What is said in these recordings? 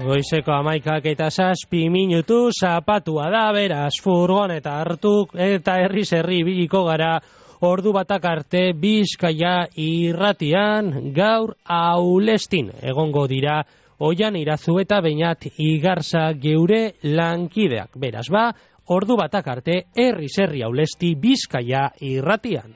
Goizeko 11:07 zapatua da, beraz, furgoneta hartu eta herri biliko gara ordu batak arte Bizkaia irratian gaur Aulestin egongo dira Oian Irazu eta Beñat Igarza geure lankideak. Beraz ordu batak arte herri Aulesti Bizkaia irratian.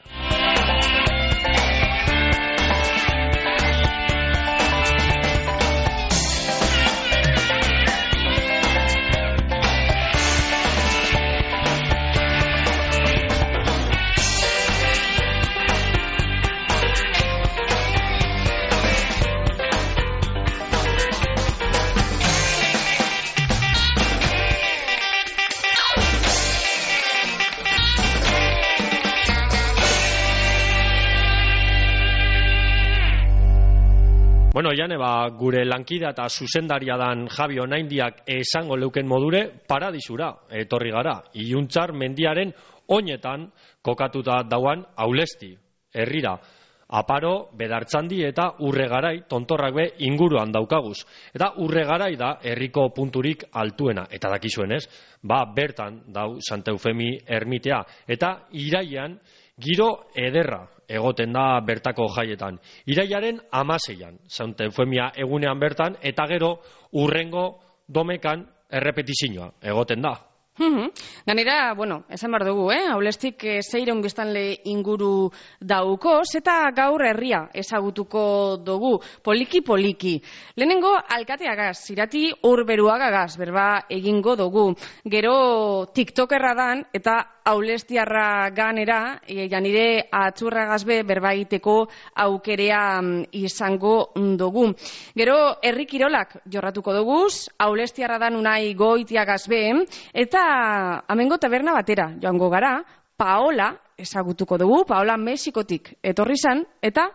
Bueno, Jane, gure lankida eta zuzendaria dan Javi Onaindiak esango leuken modure paradisura etorri gara. Iluntzar mendiaren oinetan kokatuta dauan Aulesti, herrira. Aparo, Bedartzandi eta Urregarai tontorrak be inguruan daukaguz. Eta Urregarai da herriko punturik altuena. Eta dakizuen ez, bertan dau Santa Eufemi ermitea. Eta irailean giro ederra egoten da bertako jaietan. Irailaren 16an, Santa Eufemia egunean bertan, eta gero urrengo domekan errepetizioa egoten da. Ganera, esan behar dugu, Aulestik 600 biztanle inguru daukoz, eta gaur herria ezagutuko dugu, poliki. Lehenengo alkateagaz, irati Urberuagagaz, berba egingo dugu. Gero TikTokerra dan, eta Aulestiarra ganera, janire atxurragazbe berba egiteko aukerea izango dugu. Gero herri kirolak jorratuko duguz, Aulestiarra dan unai goitiagazbe, eta amengo taberna batera joango gara, Paola ezagutuko dugu, Paola Mexikotik etorri zan, eta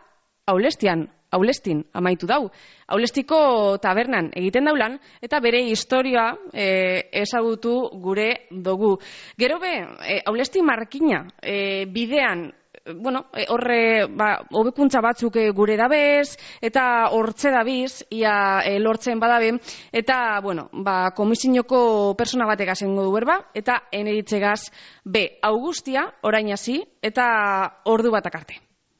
Aulestin amaitu dau. Aulestiko tabernan egiten daulan, eta bere historia ezagutu gure dugu. Gero Aulesti markina bidean, horre hobekuntza batzuk gure dabez, eta hortze dabiz, ia lortzen badabe, eta, komisinoko persona batek azengo du berba, eta eneritzegaz Augustia, orain hasi, eta ordu batak arte.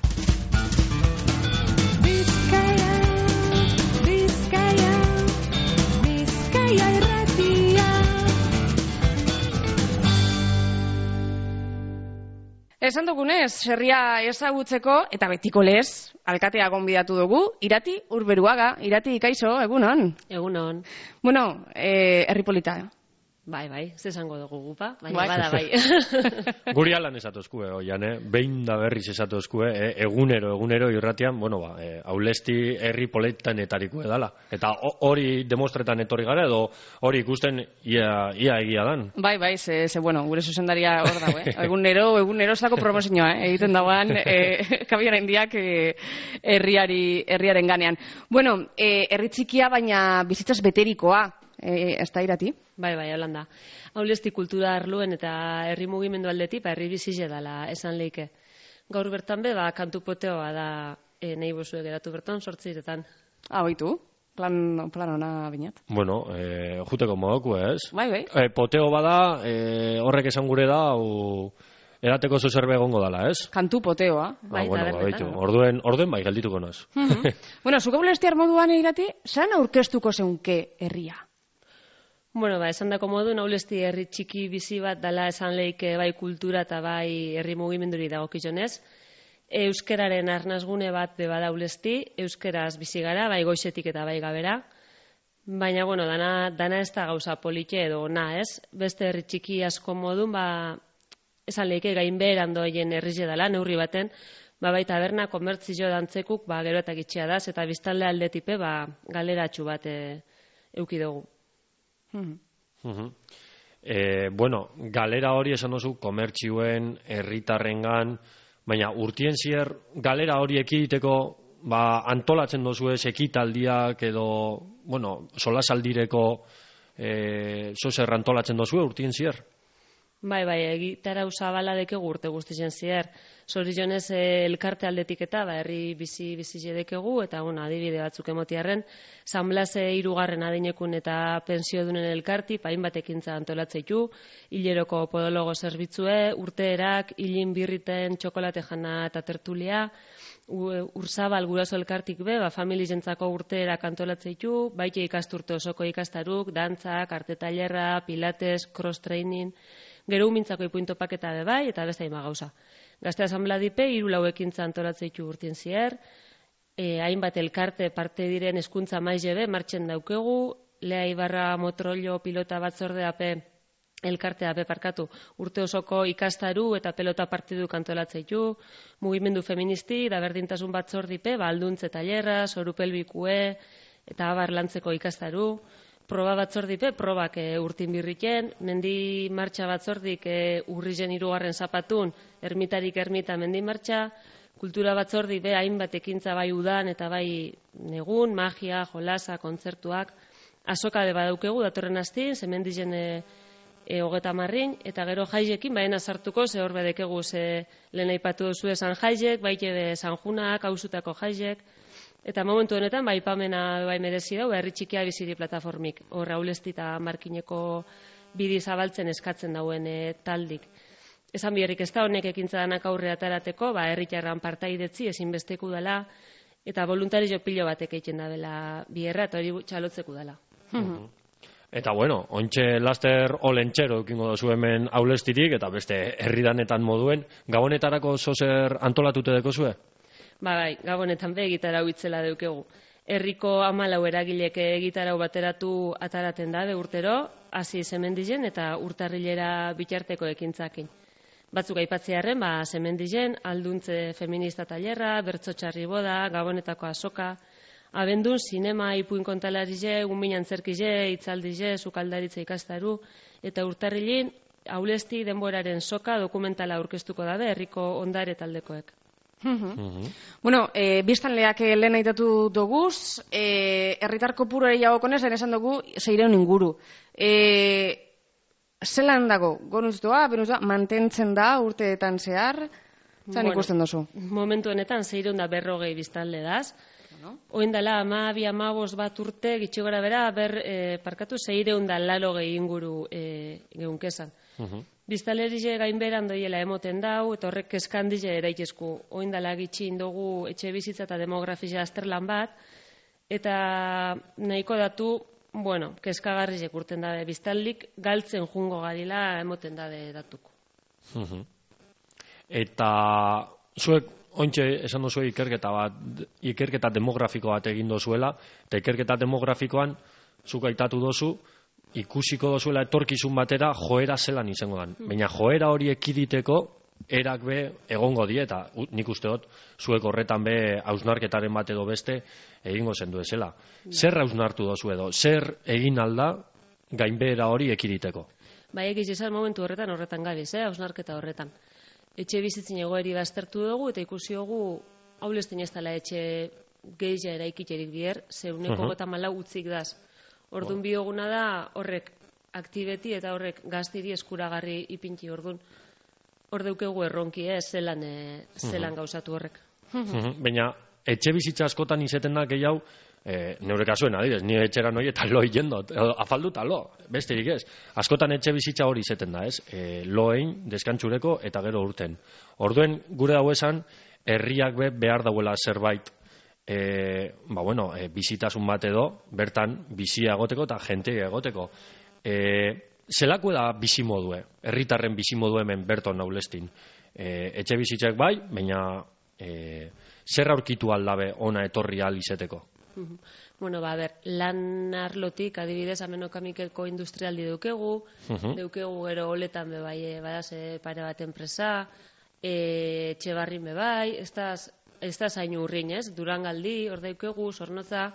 Esan dugunez, herria ezagutzeko, eta betiko lez, alkatea gonbidatu dugu, Irati Urberuaga. Irati, kaixo, egunon? Egunon. Herri polita. Bai, zesango dugu gupa, baina bai. Guri alan esatozkue, Jane, behin da berriz esatozkue, egunero irratian, Aulesti herri politanetariko edala. Eta hori demostretan etorri gara, edo hori ikusten ia egia dan. Bai, gure zuzendaria hor dago, egunero zako promozioa, egiten dagoan, kabiaren diak herriaren ganean. Herri txikia, baina bizitzaz beterikoa, ez da Irati? Bai, Holanda. Aulesti kultura arluen eta herri mugimendu aldetik, herri bizile dala esan leike. Gaur bertan kantu poteoa da nahi bozue geratu bertan, 8:00. Oitu, plan ona Beñat. Juteko modoku, ez? Bai. Poteo bada, horrek esan gure da, erateko zozerbe egongo dala, ez? Kantu poteoa. Orduen bai, geldituko naz. Zuko Aulestiar moduan Irati, zan aurkeztuko zeunke herria? Esan dako modu, Aulesti herri txiki bizi bat dala esan leike bai kultura eta bai herri mugimenduri dagokizonez. Euskeraren arnazgune bat bada Aulesti, euskeraz bizi gara, bai goizetik eta bai gabera. Baina, dana ez da gauza polite edo ona, ez? Beste herri txiki asko modun, esan leike gainbeheran doien herrize dala, neurri baten, bai taberna, komertzio dantzekuk, gero eta gitxea daz, eta biztanle aldetipe, galeratxu bat euki dugu. Galera hori esan duzu komertzioen, herritarrengan, baina urtien zier galera hori ekiteko antolatzen dozu ez ekitaldiak edo solasaldireko zozer antolatzen dozu urtien zier? Bai, egitarau zabala dekegu urte guztien zier. Zorionez elkarte aldetik eta herri bizi dekegu, eta adibide batzuk emotiarren, San Blase 3. adinekun eta pensiodunen elkarti, hainbat ekintza antolatzeitu, hileroko podologo zerbitzue, urteerak, hilin birriten txokolate jana eta tertulia, Urzabal guraso elkartik familientzako urteerak antolatzeitu, baite ikasturte osoko ikastaruk, dantzak, arte tailerra, pilates, cross training, gero umintzako ipuinto paketa bai, eta beste hainbat gauza. Gazte asamblea dipe, 3 ekintza antolatzeitu urtien zier, hainbat elkarte parte diren hezkuntza maiz martxen daukegu, Lea Ibarra Motrollo pilota batzordeape elkartea beparkatu urte osoko ikastaru eta pelota partiduk antolatzeitu, mugimendu feministi da berdintasun batzordipe, alduntze tailerra, sorupelbikue eta abar lantzeko ikastaru, proba batzordipe, probak urtin birriken, mendi martxa batzordik urrizen 3. zapatun, ermitarik ermita mendi martxa, kultura batzordi hainbat ekintza bai udan eta bai negun, magia, jolasa, kontzertuak, azoka badaukegu datorren astin, zemendizen 30, eta gero jaizekin baina sartuko, ze hor bedekegu lehen aipatu duzu esan jaizek, baite San Junak, hausutako jaizek, eta momentu honetan aipamena bai merezi dau, herri txikia biziri plataformik, hor Aulesti eta Markineko bidi zabaltzen eskatzen dauen taldik. Esan biherrik ez da honek ekintza danak aurre atarateko, herritarran partaidetzi ezinbesteku dela, eta voluntario pilo batek egiten da bela biherra, eta hori txalotzeko dela. Eta bueno, ontxe laster olentxero ekingo dozu hemen Aulestitik, eta beste herridanetan moduen, gabonetarako zozer antolatute dekozue? Bai, gabonetan egitarau itzela deukegu. Herriko 14 eragilek egitarau bateratu ataraten da urtero, hasi zemendizen eta urtarrilera bitarteko ekintzakin. Batzuk aipatzearren, zemendizen, alduntze feminista tailerra, bertso txarri boda, gabonetako azoka, abendun sinema ipuin kontalarize, unmin antzerkize, itzaldize, sukaldaritza ikastaru, eta urtarrilin Aulesti denboraren soka dokumentala aurkeztuko dabe herriko ondare taldekoek. Bueno, biztanleak lehen aitatu doguz, herritar kopuruari jagokonez, esan dugu 600 inguru. Zelan dago, gonuztoa, mantentzen da urteetan zehar, zan ikusten dozu? Momentu honetan 640 biztanle daz. Oindala 12-15 bat urte gitxo gara bera, 680 inguru geunkezan. Biztalerize gainberan doiela emoten dau, eta horrek keskandize eraitezku. Oindala gitxi indogu etxe bizitza eta demografia azterlan bat, eta nahiko datu, keskagarrizek urten dabe. Biztaldik galtzen jungo garila emoten dabe datuko. Eta zuek ontxe esan dozue ikerketa demografiko bat egin dozuela, eta ikerketa demografikoan zuk aitatu dozu, ikusiko dozuela etorkizun batera joera zelan izango dan. Baina joera hori ekiditeko erak be egongo die, eta nik uste dut zuek horretan be hausnarketaren bat edo beste egingo zendu ezela. Zer hausnartu dozu edo, zer egin alda gainbehera hori ekiditeko? Egiz izan momentu horretan gabiz, hausnarketa horretan. Etxe bizitzen egoeri baztertu dugu, eta ikusi dugu Aulestin ez dela etxe gehia eraikitzerik bier, zeuneko 34 utzik daz. Orduan bioguna da horrek aktibeti eta horrek gaztiri eskuragarri ipinti orduan. Hor deukegu erronki zelan gauzatu horrek. Baina etxe bizitza askotan izeten da gehiago, neure kasuen adibidez, nire etxera noi eta lo jendot, afaldu eta lo, besterik ez. Askotan etxe bizitza hori izeten da, ez? Loein, deskantxureko eta gero urten. Orduen gure dago esan, herriak behar dauela zerbait bizitasun bat edo, bertan bizia egoteko eta jentea egoteko. Zelako da bizimodue, herritarren bizimodue hemen berton Aulestin. Etxe bizitzak bai, baina zer aurkitu aldabe ona etorri alizeteko? Lan arlotik, adibidez, amenokamikeko industrialdi deukegu gero oletan bebai, badaz pare bat enpresa, etxebarrin bebai, ez da zain urrin, ez? Durangaldi, hor daukegu, Zornotza.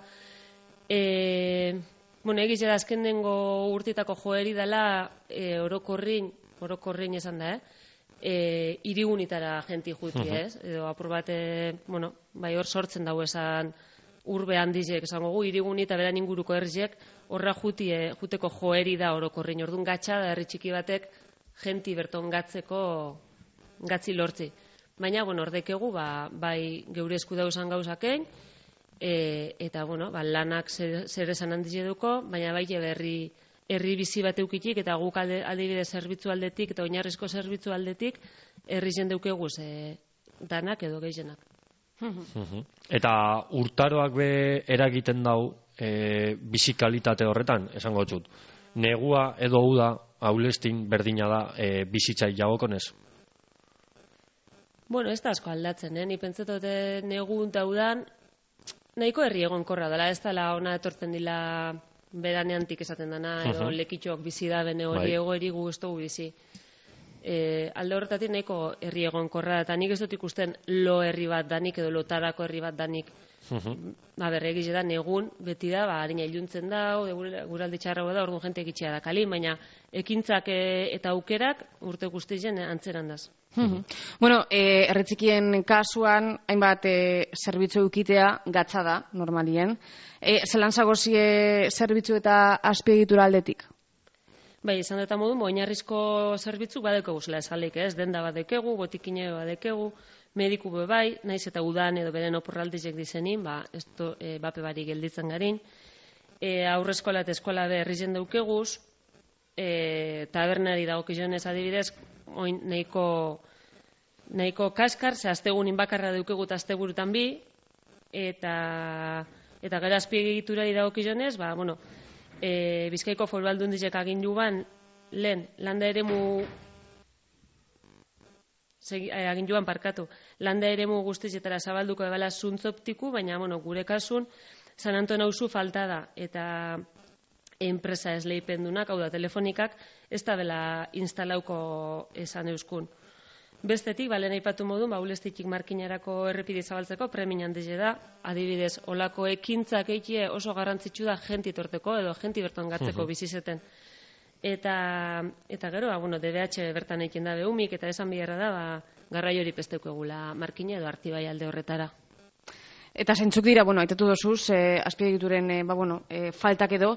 Egiz da azken dengo urtitako joeri dela orokorrin esan da, irigunitara jenti juti, ez? Edo apur bat, hor sortzen dago esan urbe handizek, esango gu, iriguni eta beran inguruko herriek, horra juteko joeri da orokorrin. Orduan gatsa da herri txiki batek jenti berton gatzi lortzi. Baina, ordekegu, bai geure esku dauzan gauzakein, eta, lanak zer esan handiz eduko, baina bai herri bizi bat eukitik, eta guk adibide zerbitzu aldetik, eta oinarrizko zerbitzu aldetik, herri jendeukegu danak edo gehienak. Eta urtaroak be eragiten dau bizikalitate horretan, esango txut. Negua edo uda, Aulestin berdina da bizitzai jagokonez? Ez da asko aldatzen, ni pentsatote negun eta udan, nahiko herri egonkorra dela, ez dela ona etortzen dila beraneantik esaten dana, edo lekitxoak bizi da, bene hori egoeri gu ez dugu bizi. Alde horretatik nahiko herri egonkorra, eta nik ez dut ikusten lo herri bat danik, edo lotarako herri bat danik. Egize da, negun, beti da, harina iluntzen da, guraldi txarra da, orduan jente egitxea da kalin, baina ekintzak eta aukerak urte guztien antzeran daz. Erretzikien kasuan, hainbat zerbitzu eukitea gatza da, normalien. Zelan zagozie zerbitzu eta azpiegitura aldetik? Bai, izan eta modu, oinarrizko zerbitzu badekegu zela esalik, ez? Denda badekegu, botikine badekegu, mediku bai, naiz eta udan edo beren oporraldizek dizenin, bape bari gelditzen garin. Aurreskola eta eskola herri jende daukeguz, tabernari dagokionez adibidez, oin nahiko kaskar, ze astegunin bakarra daukegu eta asteburutan bi, eta gero azpiegiturari dagokionez, Bizkaiko Foru Aldundizek agindu ban, lehen, landa eremu guztizetara zabalduko ebala zuntzoptiku, baina, gure kasun, San Anton auzu falta da, eta enpresa esleipendunak, hau da, telefonikak, ez da bela instalauko esan euskun. Bestetik, lehen aipatu modun, Aulestitik markinarako errepide zabaltzeko premin handize da, adibidez, olako ekintzak eikie oso garrantzitsu da jenti etorteko, edo jenti berton gatzeko bizizeten. Eta gero, DBH bertan eiken da behumik, eta esan biherra da, garrai hori pesteuko egula markina edo artibai alde horretara. Eta zentzuk dira, aitatu dozuz, azpiegituren faltak edo,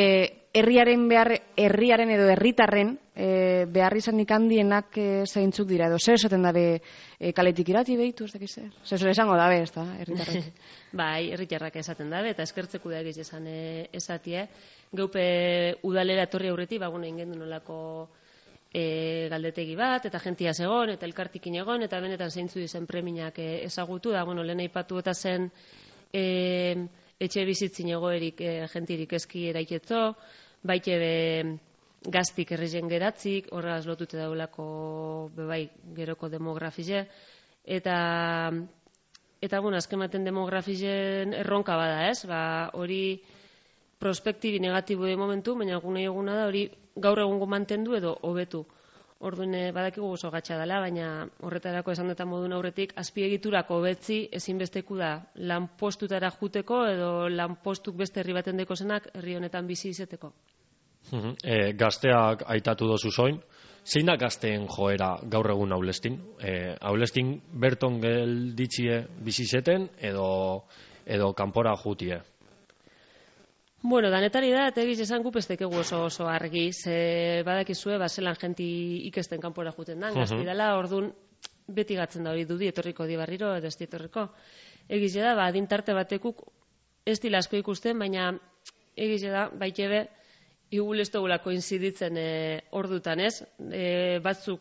herriaren edo herritarren behar izanik handienak zeintzuk dira, edo zer esaten dabe kaletik irati behitu, ez dakiz zer? Zer esango dabe, ez da, herritarrak? Bai, herritarrak esaten dabe, eta eskertzeko da egiz esan esatie. Geupe udalera etorri aurretik, ingendu nolako galdetegi bat, eta jentia zegon, eta elkartikin egon, eta benetan zeintzu dizen preminak ezagutu, da, lehen aipatu eta zen etxe bizitzin egoerik jentirik eski eraiketzo, baite gaztik errizen geratzik, horregaz lotute daulako bebai geroko demografize, eta azkematen demografizen erronka bada, ez? Hori prospektibi negatibo de momentu, baina eguna da hori gaur egungo mantendu edo hobetu. Orduan badakigu oso gatsa dela, baina horretarako esan deta modun aurretik azpiegiturako hobetzi ezinbesteku da lanpostutara juteko edo lanpostuk beste herri baten deko zenak herri honetan bizi izeteko. Gazteak aitatu dozu zoin, zein da gazteen joera gaur egun Aulestin? Aulestin berton gelditzie bizi zeten edo kanpora jutie? Danetari da, eta egiz esan gupestekegu oso argi, ze badakizue, zelan jenti ikesten kanpora juten da, gazti dela, orduan beti gatzen da hori dudi, etorriko di barriro, edo ez etorriko. Egiz da, adintarte batekuk ez dila asko ikusten, baina egiz da, baitebe, igul ez dugulako inziditzen ordutan, ez? Batzuk,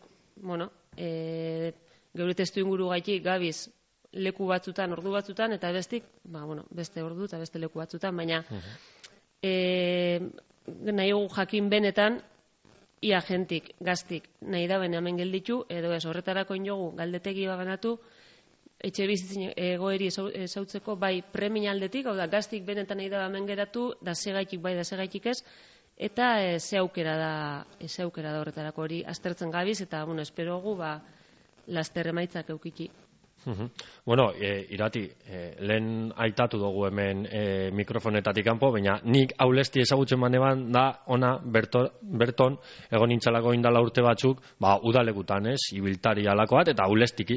geure testu inguru gaitik, gabiz, leku batzutan, ordu batzutan, eta bestik, beste ordu eta beste leku batzutan, baina nahi jakin benetan ia jentik, gaztik, nahi da bene hemen gelditu, edo ez horretarako inogu galdetegi baganatu, etxe bizitzin egoeri ezautzeko bai premin aldetik, hau da gaztik benetan nahi da hemen geratu, da segaitik bai, da segaitik ez, eta ze aukera da horretarako hori aztertzen gabiz, eta espero gu laster emaitzak eukiki. Irati, lehen aitatu dugu hemen mikrofonetatik kanpo, baina nik Aulesti ezagutzen baneban da ona berton egon nintzalako indala urte batzuk, udalekutan, ez, ibiltari alako bat, eta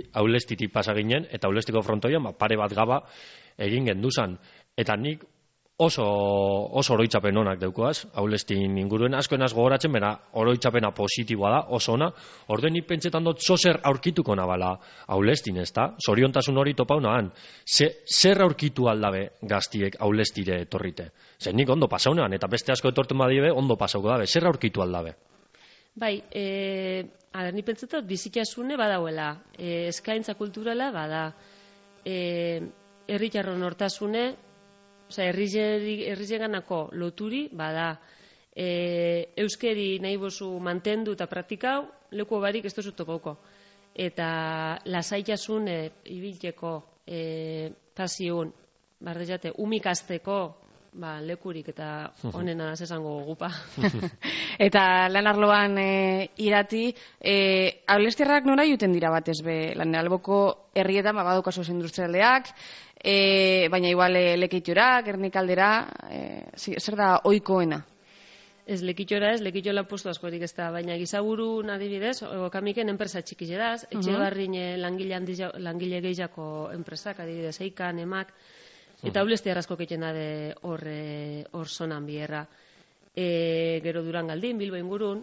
Aulestitik pasa ginen, eta Aulestiko frontoian pare bat gaba egin genduzan. Eta nik oso oroitzapen onak daukoaz, Aulestin inguruen, askoen az gogoratzen, bera oroitzapena positiboa da, oso ona, orden nik pentsetan dut zozer aurkituko nabala Aulestin, ez da? Zoriontasun hori topauna han, zer aurkitu aldabe gaztiek Aulestire etorrite? Zer nik ondo pasaunean, eta beste asko etorten badibe, ondo pasauko dabe, zer aurkitu aldabe? Bai, ni pentsetan bizitasune badauela, eskaintza kulturala bada, herritarron nortasune, herrizeganako loturi bada, euskeri nahi bozu mantendu eta praktikau, leku barik ez dozu topauko. Eta lasaitasun ibilteko pasiun, bardezate, umikasteko lekurik eta honena esango gupa. Eta lan arloan irati, Aulestiarrak nora juten dira batez be, lan alboko herrietan badukazu industrialdeak, baina igual Lekeitora, Gernikaldera, zer da ohikoena? Ez Lekeitora ez, Lekeitora postu askorik ez da, baina Gizaburun adibidez, Kamiken enpresa txiki jedaz, Etxebarrin langile gehiako enpresak, adibidez, Eikan, Emak, eta Aulestiar asko keiten da hor sonan bierra. Gero Durangaldin, Bilbo ingurun,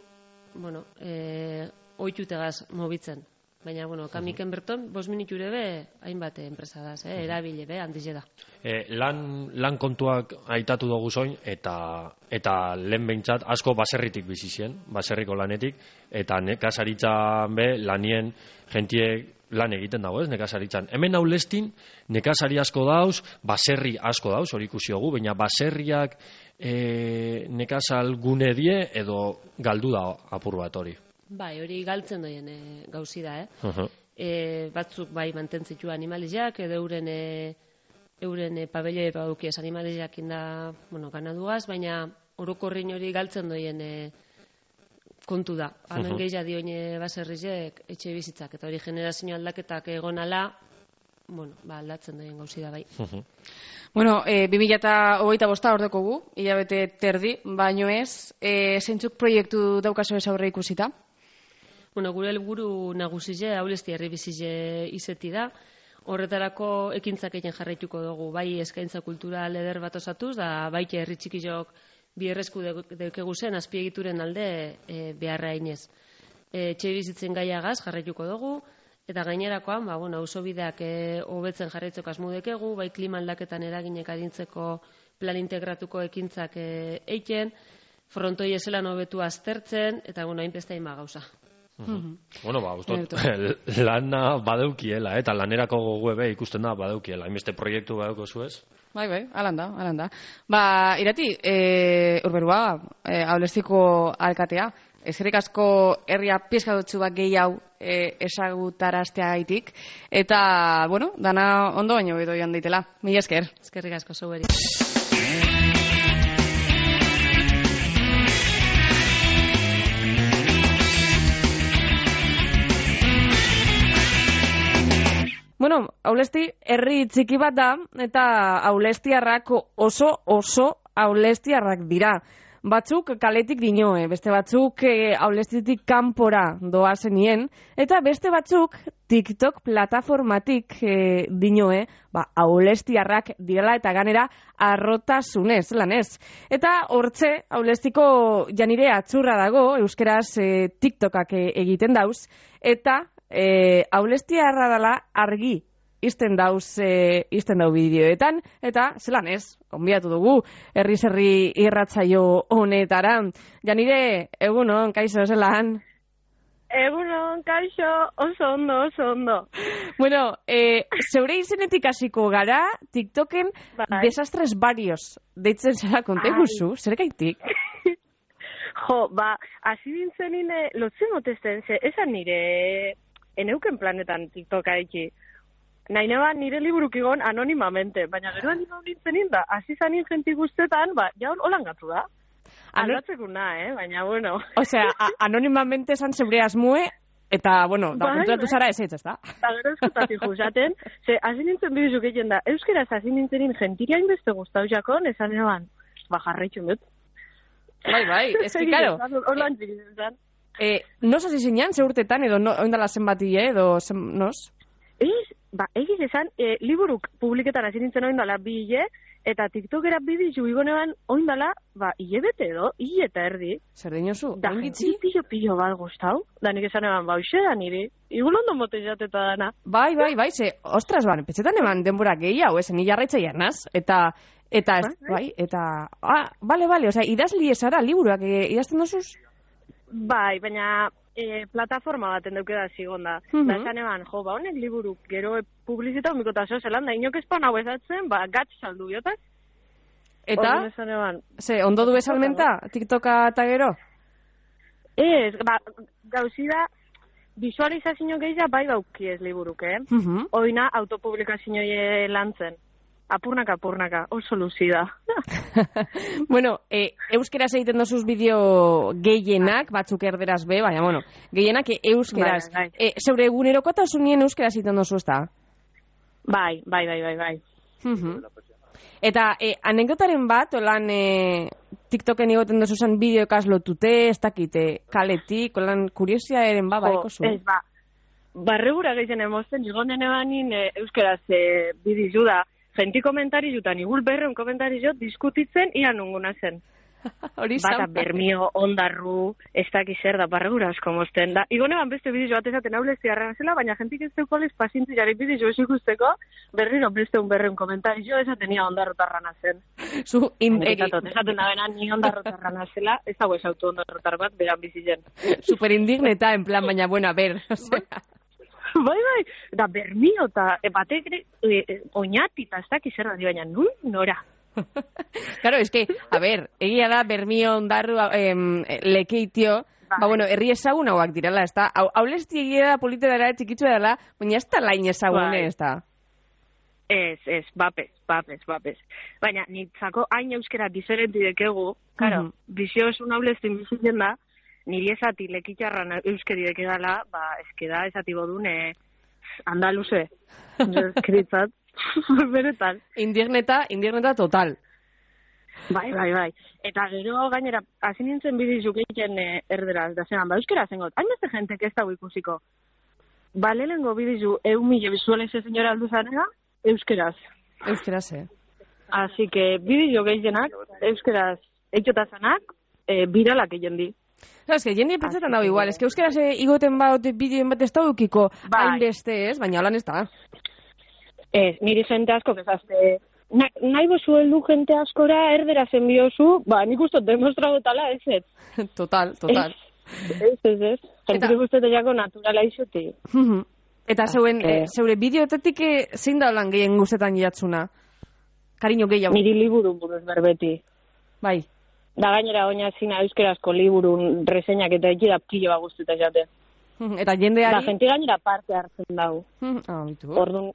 oitutegaz mobitzen. Baina, Kamiken berton, 5 minuture be, hainbat enpresa da, erabile be, handize da. Lan kontuak aitatu dugu zoin, eta lehen behintzat asko baserritik bizizien, baserriko lanetik, eta nekazaritzan be, lanien jentiek lan egiten dago, ez, nekazaritzan. Hemen Aulestin, nekazari asko dauz, baserri asko dauz, hori ikusi dugu, baina baserriak nekazal gune die, edo galdu da apur bat hori. Bai, hori galtzen doien gauzi da, batzuk bai mantentzitu animaliak, edo euren pabelle badukiez animaliak inda, ganadugaz, baina orokorrin hori galtzen doien kontu da. Hemen gehia dioin baserrizek etxe bizitzak, eta hori generazio aldaketak egonala, aldatzen doien gauzi da bai. 2025 ordeko gu, hilabete terdi, baino ez, zeintzuk proiektu daukazu ez aurre ikusita? Gure helburu nagusize, Aulesti herri bizize izeti da. Horretarako ekintzak egin jarraituko dugu, bai eskaintza kultural eder bat osatuz, da baita herri txikizok bi errezku deukegu zen azpiegituren alde beharra inez. Etxe bizitzen gaiagaz jarraituko dugu, eta gainerakoan, auzobideak hobetzen jarraitzeko asmo dekegu, bai klima aldaketan eraginek adintzeko plan integratuko ekintzak eiken, frontoi ezelan hobetu aztertzen, eta hainbeste hainba gauza. Ustot, lana badeukiela, eta lanerako goguebe ikusten da badeukiela, hainbeste proiektu badeuko zuez? Bai, alanda. Irati, Urberua, Aulestiko alkatea, eskerrik asko herria pizkadotzu bat gehi hau esagutaraztea gaitik, eta, dana ondo baino edo joan daitela. Mila esker. Eskerrik asko zuberi. Aulesti herri txiki bat da, eta aulestiarrak oso aulestiarrak dira. Batzuk kaletik dinoe, beste batzuk aulestitik kanpora doazenien, eta beste batzuk TikTok plataformatik dinoe, aulestiarrak direla eta ganera arrotasunez, lanez. Eta hortze, aulestiko janire atzurra dago, euskeraz TikTokak egiten dauz, eta aulestiarra dela argi izten dau bideoetan, eta zelan ez, konbiatu dugu, herri irratsaio honetara. Janire, egunon, kaixo, zelan? Egunon, kaixo, oso ondo. Zeure izenetik hasiko gara, TikToken desastres varios deitzen zera konteguzu, zer gaitik? Hasi dintzenin lotzen motesten, esan nire eneuken planetan TikToka eki. Nahi neba nire liburukigon anonimamente, baina gero anima nintzen da, hasi zanin jenti guztetan, jaun holan gatu da. Aldatzeko baina Osea, anonimamente esan zeure asmue, eta, da konturatu zara ez da? Eta gero eskutati juzaten, hasi nintzen bidizuk egin da, euskeraz hasi nintzenin jentiria inbeste guztau jakon, esan eban, jarraitxun dut. Bai, ez que, karo. Holan txikitzen zen. Nos hasi zinean, zeurtetan, edo oindala zenbati, edo nos? egiz esan, liburuk publiketan hasi nintzen oindala 2 hile, eta TikTokera bidizu igonean oindala, hile bete edo, hile eta erdi. Zer dinozu? Da, jenti pilo bat gustau. Da, nik esan eban, uxe da niri. Igulondo mote jateta dana. Bai, ze, ostras, petxetan eman denbora gehiago, ni jarraitza jarnaz, eta bale, osea, idazli esara, liburuak idazten dozuz? Bai, baina plataforma baten daukeda zigon da. Da, esan eban, honek liburuk gero publizita umikotazo zelan, da inok espan hau ezatzen, gatz saldu biotaz. Eta? Ondo du esalmenta, TikToka eta gero? Ez, gauzi da, visualizazio gehiago bai dauki ez liburuk, Oina autopublikazio lantzen. Apurnaka, oso luzida. Bueno, euskeraz egiten dozuz bideo gehienak, batzuk erderaz be, baina, bueno, gehienak euskeraz. Zeure egunerokotasunien euskeraz egiten dozu, ezta? Bai. Eta anekdotaren bat, olan TikToken egoten dozuzan bideokaz lotute, ez dakite, kaletik, olan kuriosiaren baiko zu. Ez, barregura gehien emosten, igonen ebanin euskeraz bidizu da, genti komentari jutan, igul berreun komentari jot, diskutitzen, ia nunguna zen. Bata bermio, ondarru, ez dakiz zer da, barregura asko mozten da. Igonean beste bidizu bat ezaten haulezti arrean zela, baina jentik ez teukolez pasintzi jari bidizu ez ikusteko, berriro beste un berreun komentari jo, ezaten ia ondarrotarrana zen. Ezaten da bena, ni ondarrotarrana zela, ez dago ez auto ondarrotar bat, beran bizitzen. Super indigneta, en plan, baina, bueno, a ver, Bai, da bermio eta batek oinati eta ez dakiz zer da, baina nora. Claro, es que, a ver, egia da bermio ondarru lekeitio, bueno, herri ezagun hauak direla, ez da? Haulesti egia da polite dara, txikitzu dela, baina ez da lain ezagune, ez da? Ez, bapes. Baina, nitzako hain euskera diferenti dekegu, claro, biziosun haulestin bizitzen da, niri ezati lekitxarran euskeri dekedala, eskeda ezati bodune andaluze, eskeritzat, beretan. Indigneta total. Bai. Eta gero gainera, hasi nintzen bidizuk egiten erderaz, da zean, euskera zengot, hainbeste jentek ez dago ikusiko. Lehenengo bidizu 1.000 visualize señora alduzanera, euskeraz. Euskeraz, Así que bidizu gehienak, euskeraz eitxotazanak, biralak egin di. Es que jende pentsetan dago igual, es que euskaraz igoten bat bideoen bat ez da dukiko hainbeste ez, baina holan ez da. Niri jente asko kezazte, nahi bozu heldu jente askora erdera zenbiozu, nik ustot demostradotala ez. Total. Ez. Gente guztetan jako naturala izuti. Eta zeure bideotetik zein da holan gehien guztetan jatzuna? Kariño gehiago. Niri liburun buruz berbeti. Bai. Da gainera oina zina euskerazko liburun reseñak eta eki da pilo bat guztuta jate. Eta jendeari? Da, jente gainera parte hartzen dago. Orduan.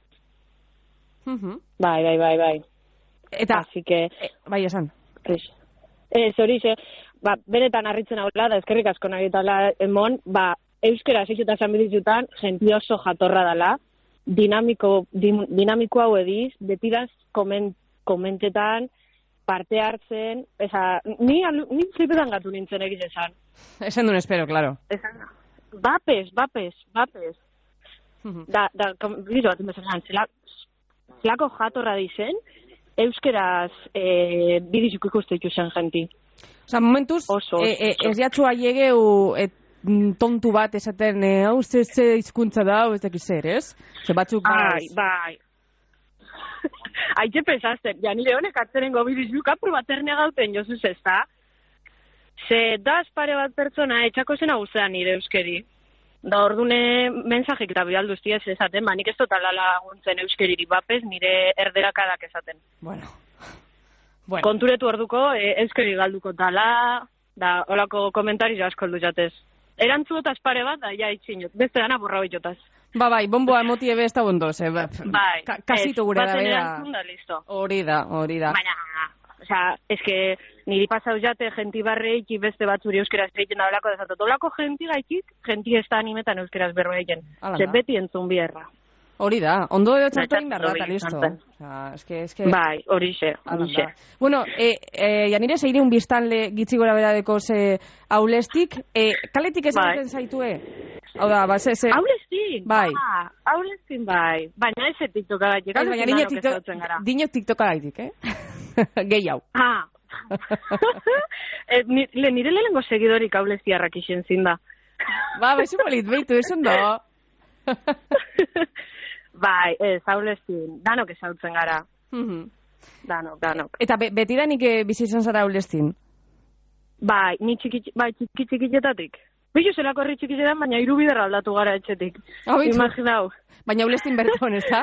Bai. Eta? Así que... Bai, esan. Zorize, beretan harritzen haula, da eskerrik asko nagitala emon, euskera zitzuta zanbidizutan, jenti oso jatorra dela, dinamiko hau ediz, betidaz komentetan, parte hartzen, ni flipetan gatu nintzen egiz esan. Esan duen espero, claro. Bapes. Da, bizo bat inbezan, zelako jatorra dizen, euskeraz bidizuk ikuste ikusen jenti. Osa, momentuz, ez jatzu aiegeu tontu bat esaten, hau ze hizkuntza da, ez dakiz zer, ez? Ze batzuk bai. Aitxe pesazten, nire honek atzerengo bidizuk apur bat erne gauten jozuz ez da. Ze daz pare bat pertsona etxako zena guztean nire euskeri. Da ordune mensajik eta bidalduzti ez esaten, nik ez totala laguntzen euskeriri bapes, nire erderakadak esaten. Bueno. Konturetu orduko, euskeri galduko tala, da holako komentari asko heldu jatez. Erantzuotaz pare bat, da, itxinot, beste dana borra bitotaz. Bai, bomboa emotie be ez da bondoz, Bai, kasito gure da, erantzun da, listo. Hori da. Baina, eske, niri pasau jate, genti barreik, beste batzuri euskeraz egiten da olako dezatot. Olako genti gaitik, genti ez da animetan euskeraz berro egiten. Ze beti entzun bierra. Hori da, ondo edo txartu egin behar da, listo. Eske... Bai, horixe. Bueno, janire zeireun biztanle gitzi gora beradeko ze aulestik, kaletik ez egiten zaitue? Hau da, Aulestik? Aulestin? Bai. Aulestin bai. Baina ez TikToka gaitik. Baina nire TikToka gaitik, Gehi hau. Nire lehenengo seguidorik aulestiarrak isen zinda. Bezu polit, behitu, esun do. Bai, ez, aulestin. Danok ezautzen gara. Danok. Eta betidanik bizi izan zara aulestin? Bai, ni txikitetatik. Bizu zelako herri txikitetan, baina irubider aldatu gara etxetik. Imaginau. Baina aulestin berton, ez da?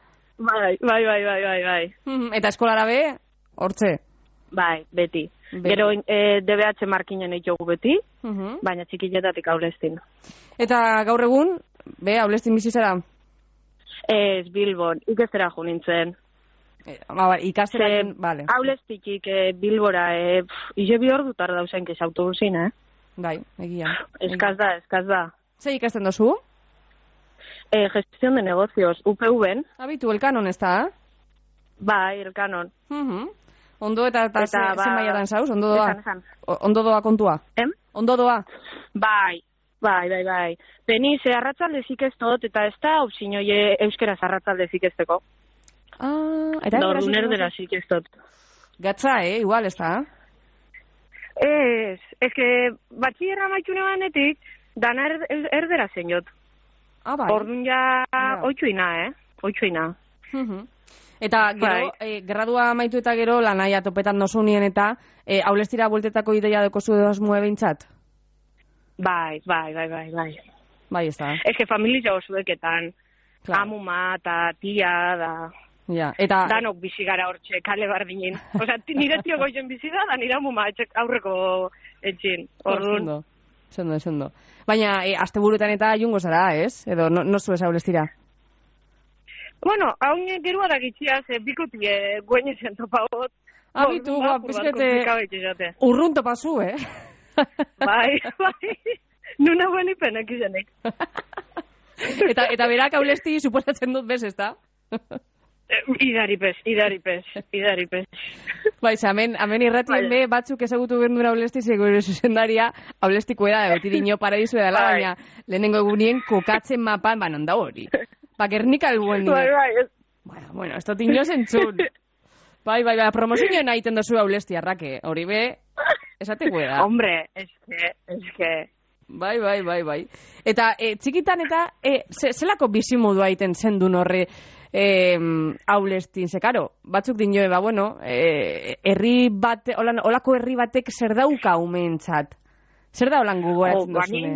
Bai. Eta eskolara be, hortze? Bai, beti. Gero DBH markinen eitugu beti, baina txikitetatik aulestin. Eta gaur egun, aulestin bizi zara? Ez, Bilbon, ikastera jo nintzen. Ikasteraken, bale. Aulestikik Bilbora, ize bi ordu tarda usain kez autobusin, Bai, egia. Eskaz da. Zer ikasten dozu? Gestión de negocios, UPV-en. Abitu, elkanon ez da? Bai, elkanon. Ondo eta zen maiatan zauz? Ondo doa? Esan. Ondo doa kontua? Ondo doa? Bai. Peni, ze arratzaldezik ez dut, eta ez da opzinoie euskera arratzaldezik ez teko. Eta Dorun erderazik ez dut. Gatza, igual ez da? Ez que batxierra maitxune banetik, dana erdera zen jot. Bai. Orduan ja oitxuina, Oitxuina. Eta gero, gradua maitu eta gero, lanaia topetan dozunien eta aulestira bueltetako ideia deko zu asmue behintzat? Bai. Bai, ez da. Ez que familia osueketan, amuma eta tia da... Ja, eta... Danok bizi gara hortxe, kale bardinen. Osa, nire tio goien bizi da nire amuma aurreko etxin. Orduan. Sendo. Baina, asteburuetan eta jungo zara, ez? Edo, no zuez aulestira? Bueno, haun gerua da gitxia, bikotie guen izan topagot. Abitu, pizkete, urrun topazu, Bai. Nuna guen ipenek izanek. Eta berak aulesti suposatzen dut bez, ez da? Idaripez. Bai, hemen irratien be batzuk ezagutu berdura aulesti segure zuzendaria aulestikoa da, beti dino paradizu edala, baina lehenengo egunien kokatzen mapan, non da hori. Gernika albuen nire. Bai. Bueno, ez dut ino zentzun. Bai, promozioen egiten dozu aulesti arrake, hori be, esateko da. Hombre, eske. Bai. Eta txikitan eta, zelako bizimodua egiten zendun horre, aulestin, karo, batzuk dinoe, herri bat, olako herri batek zer dauka umentzat? Zer da holan gogoratzen duzune?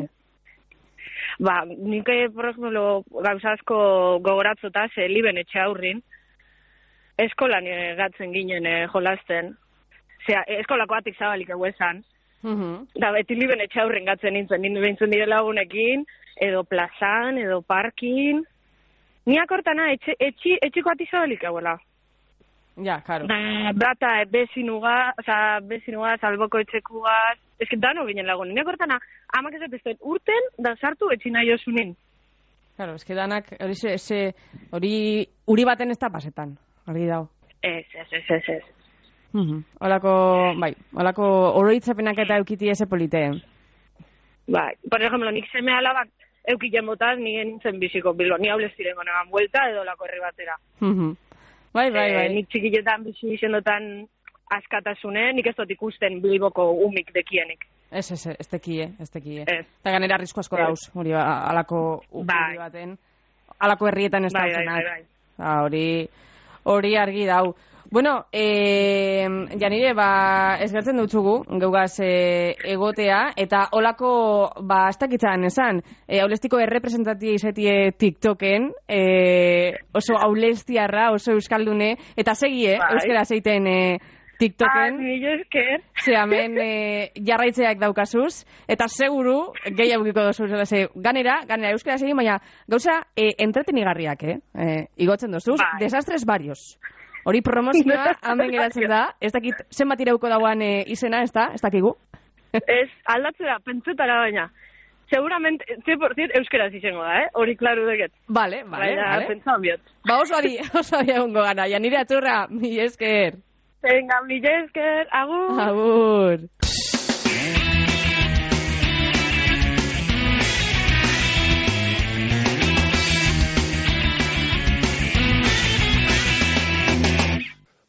Nik, por ejemplo, gauza asko gogoratzota, liben etxe aurrin, eskolan gatzen ginen jolasten, eskolako atik zabalik eguesan, da beti liben etxe aurrin gatzen nintzen, nintzen dire lagunekin, edo plazan, edo parkin, ni akortana, etxiko atik zabalik eguela. Ja, karo. Bata, bezinuga, salboko etxekuaz, ez que dano ginen lagun. Ni akortana, amak esatezten urten, da sartu etxina josunin. Karo, ez que danak, hori uri baten ez da pasetan, hori dao. Ez. Olako oroitzapenak eta eukiti eze politeen. Bai, por ejemplo, nik seme alabak eukiten botaz, nien nintzen biziko bilo, ni aulestiren gonegan buelta edo lako herri batera. Bai. Nik txikilletan bizi izendotan askatasune, nik ez dut ikusten Bilboko umik dekienik. Ez tekie. Eta ganera arrisku asko dauz, hori alako herri baten, alako herrietan ez dauzenak. Hori argi dau. Bueno, Janire, ez gertzen dutzugu, geugaz egotea, eta olako, ez dakitzan esan, aulestiko errepresentatia izatie TikToken, oso aulestiarra, oso euskaldune, eta segie, euskera zeiten TikToken. Nire esker. Ze hemen jarraitzeak daukazuz, eta seguru, gehiagukiko dozu, ganera euskera segin, baina gauza entretenigarriak, igotzen dozuz, desastres varios. Hori promozioa hamen geratzen da, ez dakit zenbat irauko dauan izena, ez dakigu? Ez, aldatzea, pentsetara baina. Seguramente, 100% euskera izango da, hori klaru deket. Vale. Pentsan biot. Oso ari egongo gana, Janire Atzurra, mi esker. Venga, mi esker, agur. Agur.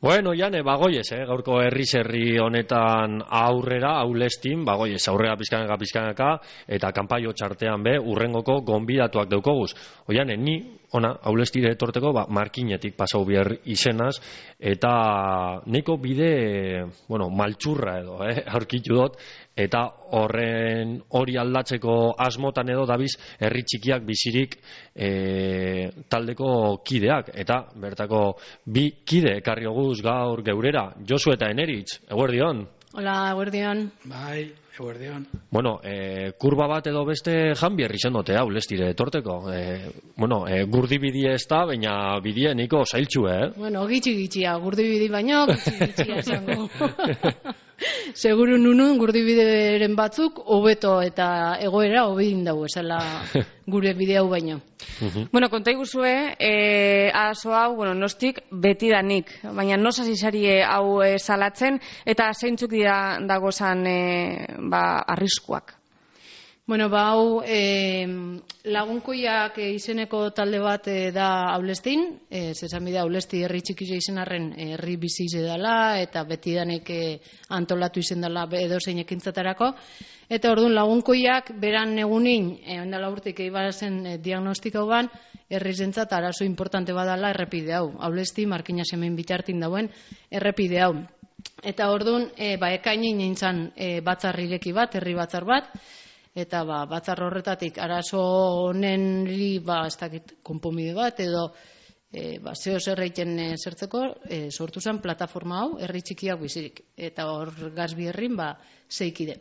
Bueno, Jane, bagoiez, gaurko herri honetan aurrera, aulestin, bagoiez, aurrera pizkanaka, eta kanpaio txartean urrengoko gonbidatuak daukoguz. Oiane, ni, aulestire etorteko, markinetik pasau behar izenaz, eta neko bide, maltsurra edo, aurkitu dut, eta hori aldatzeko asmotan edo dabiz herri txikiak bizirik taldeko kideak, eta bertako bi kide ekarri oguz gaur geurera, Josu eta Eneritz, eguerdion. Hola, eguerdion. Bai, eguerdion. Bueno, kurba bat edo beste janbier izen dote, ulestire etorteko. Gurdi bidie ez da, baina bidie niko zailtxu, Bueno, gitxi-gitxia, gurdi bidi baino, gitxi-gitxia esango. Seguru nunun gurdi bideren batzuk hobeto eta egoera hobedin dago, esala gure bide hau baino. Bueno, konta iguzue, aso hau, nostik betidanik, baina nos hasi hau salatzen, eta zeintzuk dira dagozan arriskuak? Bueno, hau lagunkoiak izeneko talde bat da Aulestin, zesan bidea Aulesti herri txikize izenarren herri bizi dela eta betidanik antolatu izen dela edozein ekintzatarako. Eta orduan lagunkoiak beran egunin, ondala urtik eibazen diagnostikau ban, herrizentzat arazo importante badala errepide hau. Aulesti markina semen bitartin dauen errepide hau. Eta orduan, ekainin nintzen batzarrireki bat, herri batzar bat, eta batzar horretatik arazo honenri ez dakit konponbide bat edo zeo zerreiten zertzeko sortu zen plataforma hau herri txikiak bizirik eta hor gazbi herrin zeikide.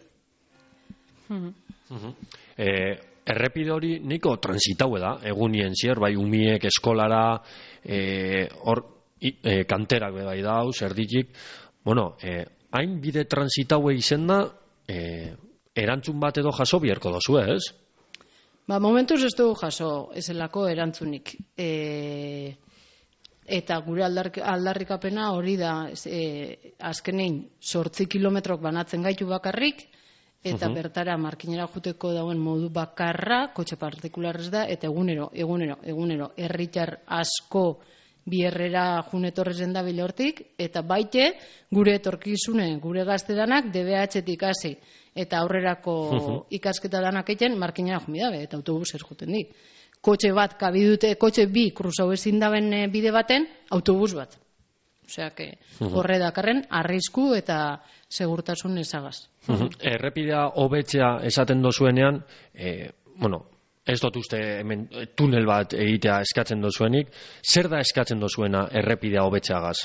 Errepide hori niko transitaue da egunien zier, bai umiek eskolara hor kanterak bai dau, zerditik hain bide transitaue izen da erantzun bat edo jaso biherko dozu, ez? Momentuz ez dugu jaso ezelako erantzunik. Eta gure aldarrikapena hori da azkenein 8 kilometrok banatzen gaitu bakarrik, eta bertara markinera juteko dauen modu bakarra, kotxe partikularrez da, eta egunero, herritar asko bierrera junetorrezen da bile hortik, eta baite gure etorkizune, gure gaztedanak DBH-tik hasi eta aurrerako ikasketa danak egiten markinera jumidabe, eta autobus ez juten di. Kotxe bat kabidute, kotxe bi kruzau ezin daben bide baten, autobus bat. Osea, horre dakarren arrisku eta segurtasun ezagaz. Errepidea hobetzea esaten dozuenean, ez dut uste hemen tunel bat egitea eskatzen dozuenik, zer da eskatzen dozuena errepidea hobetzeagaz?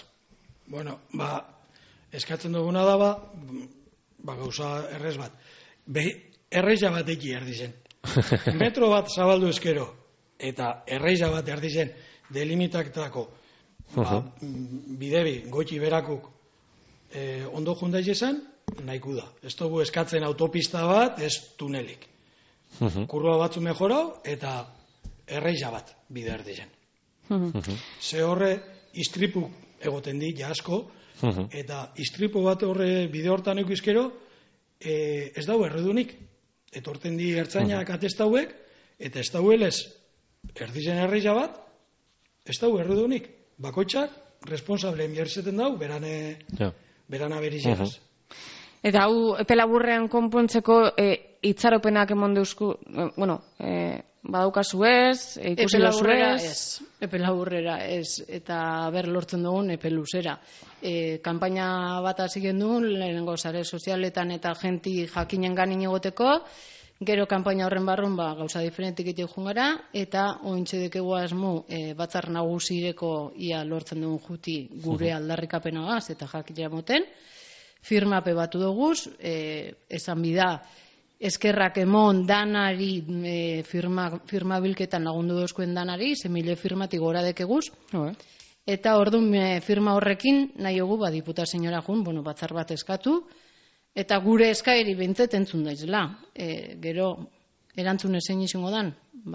Eskatzen duguna da gauza errez bat. Erreiza bat eki erdizen. Metro bat zabaldu eskero eta erreiza bat erdizen delimitatako bidebi goiti berakuk ondo jundaiz esan, nahiku da. Ez dugu eskatzen autopista bat, ez tunelik. Kurba batzu mejorau eta erreiza bat bide erdizen. Ze horre istripu egoten di asko, eta istripu bat horre bide hortan eukizkero ez dau erredunik. Etorten di ertzainak atestauek, eta ez dauelez erdizen erreiza bat, ez dau erredunik. Bakoitzak responsable enbierzeten dau, berana berizegaz. Eta hau epe laburrean konpontzeko itxaropenak emon deuzku, badaukazu ez, ikusi dozu ez? Epe laburrera ez, eta lortzen dugun epe luzera. Kanpaina bat hasi gendun, lehenengo sare sozialetan eta jenti jakinen ganin egoteko, gero kanpaina horren barrun gauza diferentik egite jungara, eta ointxe dekegu asmu batzar nagusireko ia lortzen dugun juti gure aldarrikapenagaz eta jakitera moten, firmape batu duguz, esan bida, eskerrak emon danari firma bilketan lagundu dozkoen danari, 1000 firmatik gora dekeguz, eta orduan firma horrekin nahi hogu diputa senyora jun, batzar bat eskatu, eta gure eskaeri bintzet entzun daizela. Gero, erantzun ezein izango dan,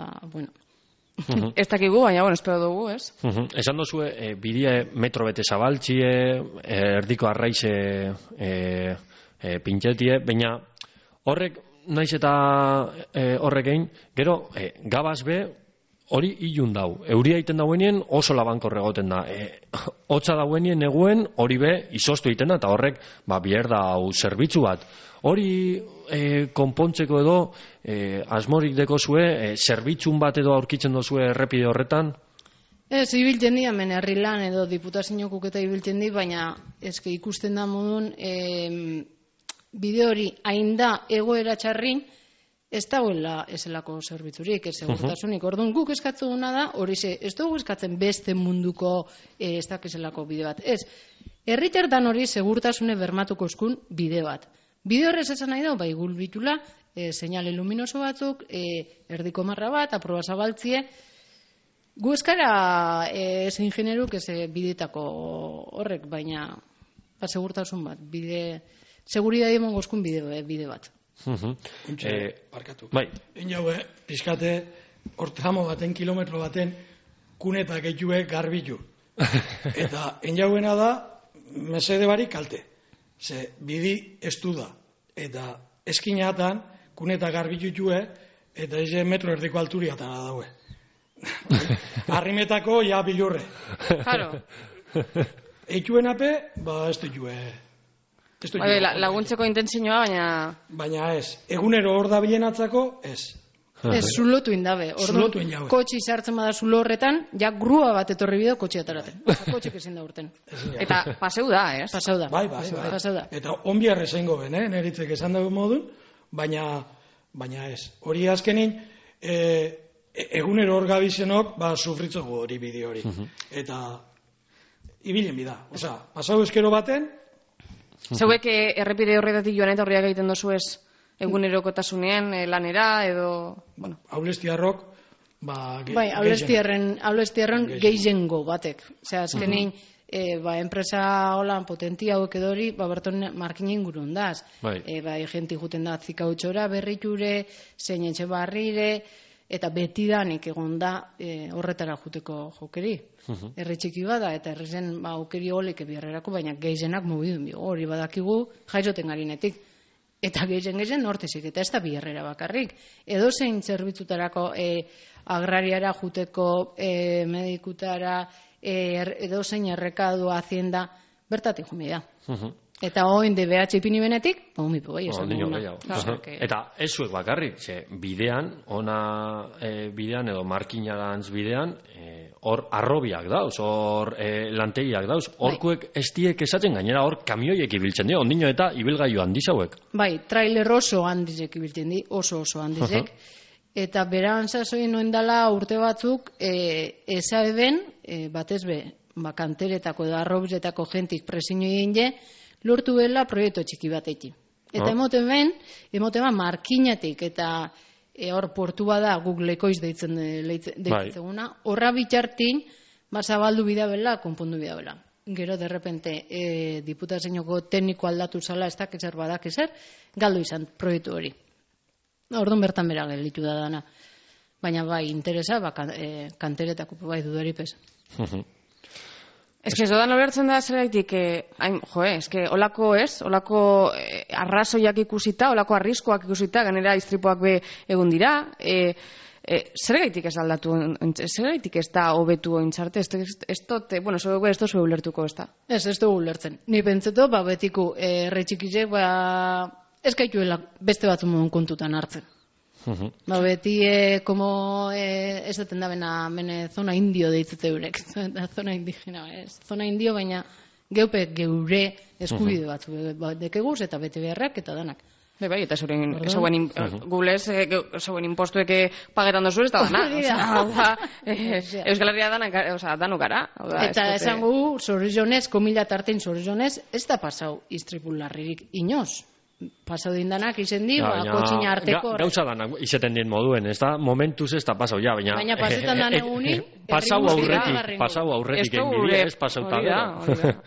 Ez dakigu, baina, espero dugu, ez? Esan dozue, bidie metro bete zabaltxie, erdiko arraize pintxetie, baina horrek, naiz eta horrek egin, gero, gabaz be, hori ilun dau. Euria egiten dauenien oso labankorre egoten da. Hotza dauenien neguen hori be izostu egiten da, eta horrek bier da hau zerbitzu bat. Hori konpontzeko edo asmorik deko zue, zerbitzun bat edo aurkitzen dozue errepide horretan? Ez, ibiltzen di, hemen herri lan edo diputaziokuk eta ibiltzen di, baina eske ikusten da modun bide hori hain da egoera txarrin, ez dagoela ezelako zerbitzurik, ez segurtasunik. Orduan guk eskatzen duna da, hori ez dugu eskatzen beste munduko ez dakizelako bide bat. Ez, herritardan hori segurtasune bermatuko eskun bide bat. Bide horrez esan nahi da, bai gulbitula, seinale luminoso batzuk, erdiko marra bat, aproba zabaltzie. Gu eskara ez ingeneruk ez bidetako horrek, baina segurtasun bat, seguridade emango eskun bide bat. Barkatu. Bai. Jaue, pixkate, hor tramo baten, kilometro baten, kunetak eitue garbitu. Eta enjauena da, mesede barik kalte. Ze bidi estu da. Eta eskinatan, kunetak garbitu jue, eta eze metro erdiko alturiatan daue. Arrimetako ja bilurre. Claro. Eituen ape, ez ditue. Laguntzeko intentzioa, baina ez. Egunero hor da bilenatzako, ez. Ez, zulotu indabe. Zulotu indabe. Kotxi sartzen bada zulo horretan, ja grua bat etorri bideo kotxi ataraten. Kotxik ezin da urten. Eta paseu da, ez? Paseu da. Bai. Paseu da. Eta onbiarre zengo ben, neritzek esan dugu modun, baina ez. Hori azkenin, egunero hor gabizenok, sufritzeko hori bideo hori. Eta ibilen bida. Osa, pasau eskero baten, zeuek errepide horretatik joan eta horriak egiten dozu ez egunerokotasunean lanera edo... Aulestiarrok, bai, aulestiarren gehiengo batek. Osea, azkenin, enpresa holan potentia hauek edori, berton markina ingurun daz. Bai, jenti juten da zikautxora, berriture, zein etxe barrire, eta betidanik egon da horretara juteko jokeri. Herri txiki bada eta herrizen aukeri holik ebiarrerako, baina gehienak mugidun hori badakigu jaizoten garinetik. Eta gehien nortezik, eta ez da biherrera bakarrik. Edo zein zerbitzutarako agrariara juteko, medikutara, edo zein errekadu hazienda, bertatik jumi da. Eta hoin DBH ipini benetik, humipu bai, esan duguna. Eta ez zuek bakarrik, bidean, bidean edo markinadantz bidean, hor arrobiak dauz, hor lantegiak dauz, horkuek ez diek esaten gainera hor kamioiek ibiltzen dira, ondino eta ibilgailu handizauek. Bai, trailer oso handizek ibiltzen di, oso handizek, eta beran zazoin noen dala urte batzuk, eza eben, batez be, kanteretako da arrobzetako jentik presino egin je, lortu dela proiektu txiki bat eki. Eta emoten ben, markinatik eta hor portu bada guk lekoiz deitzen deitzeguna, horra bitxartin, zabaldu bidabela, konpondu bidabela. Gero, derrepente, diputazioko tekniko aldatu zala, ez dakizer badakizer, galdu izan proiektu hori. Orduan bertan bera gelditu da dana. Baina bai, interesa, kanteretako bai dudaripez. Ez que zodan olertzen da zeraitik, olako arrazoiak ikusita, olako arriskoak ikusita, ganera iztripoak be egun dira, zergaitik ez aldatu, zergaitik ez da hobetu ointzarte, ez dugu ulertuko ez da. Ez dugu ulertzen. Ni pentseto, betiku erretxikizek, ez gaituela beste batzu modun kontutan hartzen. Beti, ez deten da bena zona indio deitzete eurek, zona indigena, zona indio, baina geure eskubide batzu dekeguz eta bete beharrak eta danak. Bai, eta gulez, zeuen impostuek pagetan dozu ez da dana. Euskal Herria danu gara. Eta esan gu, zorizionez, komila tartein zorizionez, ez da pasau istripularririk inoz. Pasau dindanak izen di, kotxina arteko... Gauza danak izeten dien moduen, ez da? Momentuz ez da pasau, baina... Baina pasetan dan egunin... Pasau aurretik egin bide, ez pasau talera.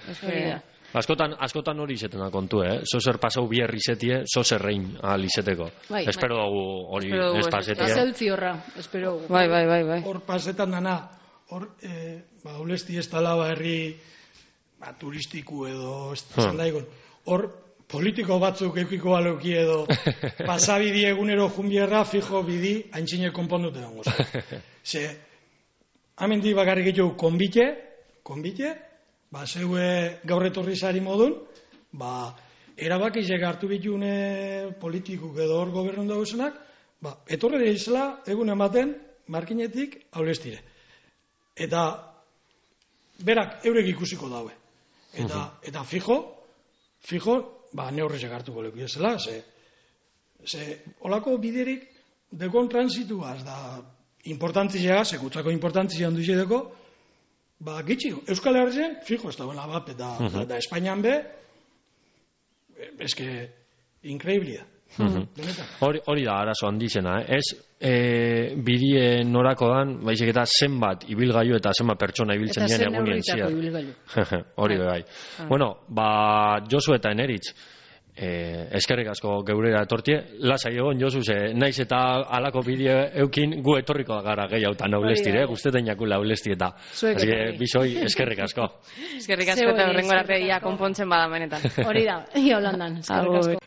Askotan hori izeten da kontu, Zozer pasau biher izetie, zozerrein ahal izeteko. Espero dugu hori ez pasetie. Paseltzi horra, espero dugu. Bai. Hor pasetan dana, hor, ulesti ez talaba herri turistiku edo, esan daigon, hor politiko batzuk eukiko baleuki edo pasabidi egunero junbierra fijo bidi haintzine konpondute dago. Ze, amendi bakarrik egitu konbite, zeue gaur etorri zari modun, erabakizek hartu bitune politikuk edo hor gobernun dagoesenak, etorri da izela egun ematen markinetik aulestire. Eta berak eurek ikusiko daue. Eta fijo, neurrezek hartuko leku ezela, ze olako biderik dekon transituaz da importantzia, sekutzako importantzia handu izedeko, gitxi, Euskal Herrizen, fijo, ez da buena bat, eta Espainian be, eske, increíblia. Hori da arazo handizena, ez bidie norako dan, baizik eta zenbat ibilgailu eta zenbat pertsona ibiltzen dien egunien ziar. Hori bai. Bueno, Josu eta Eneritz, eskerrik asko geurera etortie, lasai egon Josu, naiz eta alako bidie eukin gu etorriko gara gehiago eta naulestire, guztetan jakula naulesti eta bizoi eskerrik asko. Eskerrik asko eta horrengo arteia konpontzen bada benetan. Hori da, Holandan, eskerrik asko.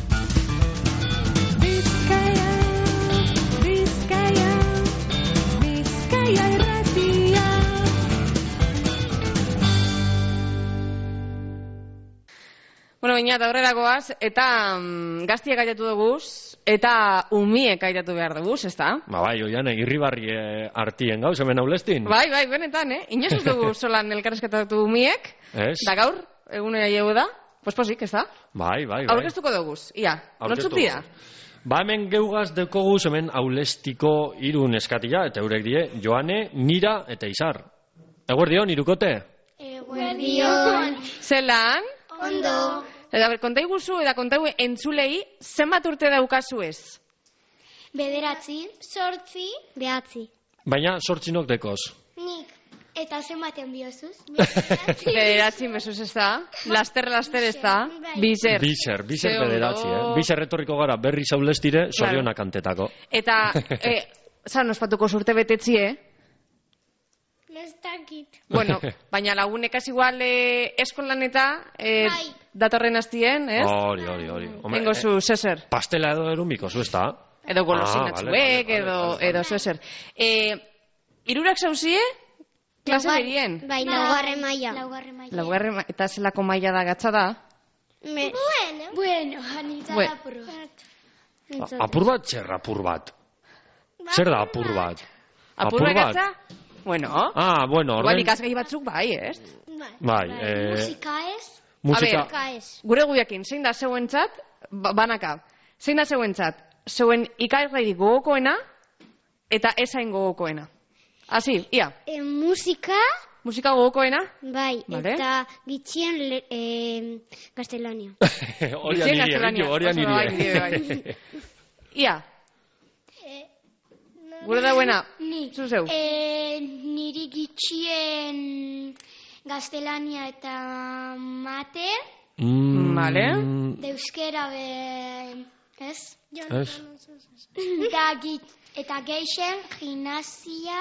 Bueno, baina eta horrela goaz, eta gaztiek aitatu duguz, eta umiek aitatu behar duguz, ez da? Bai, oian, irribarri artien gauz, hemen aulestin. Bai, benetan, Inoz ez dugu solan elkarrezketatu umiek, da gaur, egunera llegu da, posik, ez da? Bai. Aurkeztuko duguz, ia, nontzuk dira? Hemen geugaz dekoguz, hemen aulestiko hiru neskatia, eta eurek die, Joane, Nira eta Izar. Eguerdion, irukote? Eguerdion. Zelan? Ondo. Eta kontai guzu, eta kontai entzulei, zenbat urte daukazu ez? 9, 8, 9. Baina, 8 dekoz. Nik. Eta zenbaten biozuz? 9 bezuz ez da? Laster ez da? Bizer. Bizer 9, Bizer etorriko gara berri zaulestire, zorionak antetako. Eta, zan ospatuko surte betetzie, Nestakit. Bueno, baina lagunekaz igual eskolan eta datorren hastien, ez? Hori. Tengo zu zeser. Pastela edo erumiko zu, ez da? Edo golosinatzuek, edo zeser. Irurak zauzie, klase berien? Bai, laugarren maila. Laugarren maila. Eta zelako maila da gatza da? Bueno, anitzat apur bat. Apur bat, zer apur bat? Zer da apur bat? Apur bat gatza? Bueno. Bueno. Igual ikasgai batzuk bai, ez? Bai. Musika ez? Musika. Gure guiakin, zein da zeuentzat, banaka, zein da zeuentzat, zeuen ikasgai gogokoena eta esain gogokoena. Asi, ia. Musika. Musika gogokoena? Bai, eta gitxien gaztelania. Horian nire. Ia. Gure da buena, zuzeu? Niri gitxien gaztelania eta mate. Vale. Euskera ez? Eta geixen gimnasia.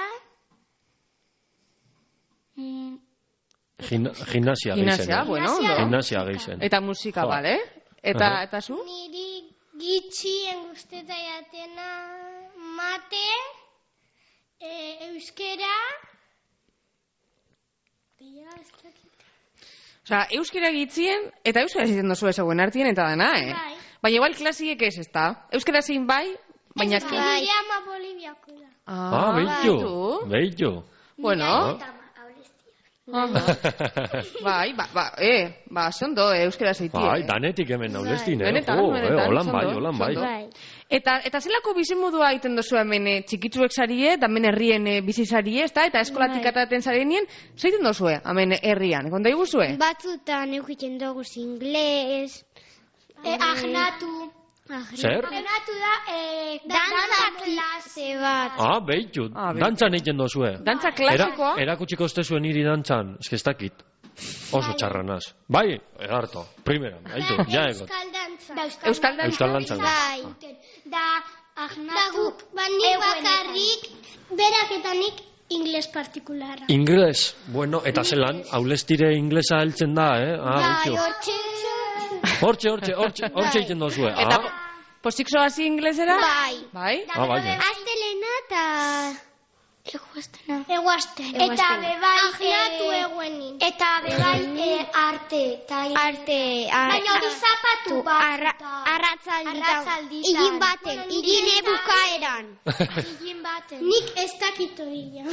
Gimnasia geixen. Bueno. Gimnasia geixen. Eta musika, bale? Eta zu? Niri gitxien guzteta jatena mate, euskera. Osea, euskera gitzien, eta euskera ziten dozu ezagoen hartien eta dana, Baina igual klasiek ez da. Euskera zein bai, baina... Nire ama Boliviako da. Behitu. Bueno. Zondo, euskera zeitie. Bai, danetik hemen naulestin, Benetan. Holan bai. Eta zelako bizimodua egiten dozu hemen txikitzuek sarie, da hemen herrien bizizarie, ez da? Eta eskolatik ataten zarenien, zeiten dozue hemen herrian, konta iguzue? Batzutan eukiten dugu ingles, ahnatu. Zer? Ahnatu da, dantza klase bat. Behitu, dantzan egiten dozue. Dantza klasikoa? Erakutsiko ostezuen niri dantzan, ez ez dakit. Oso txarranaz. Bai, egarto, primeran, haitu, ja egot. Euskal dantza? Euskal dantza. Bai, da ahnatu, nik bakarrik, beraketanik ingles partikularra. Ingles, bueno, eta zelan, aulestire inglesa heltzen da, Bai, hortxe. Hortxe egiten dozue. Eta posik zoazi inglesera? Bai. Bai? Bai. Astelena eta... Eguazten. Eta bebai... Agnatu eguenin. Eta bebai arte. Baina hori zapatu bat. Arratzaldita. Igin baten. Igin bukaeran. Igin baten. Nik ez dakitu ia.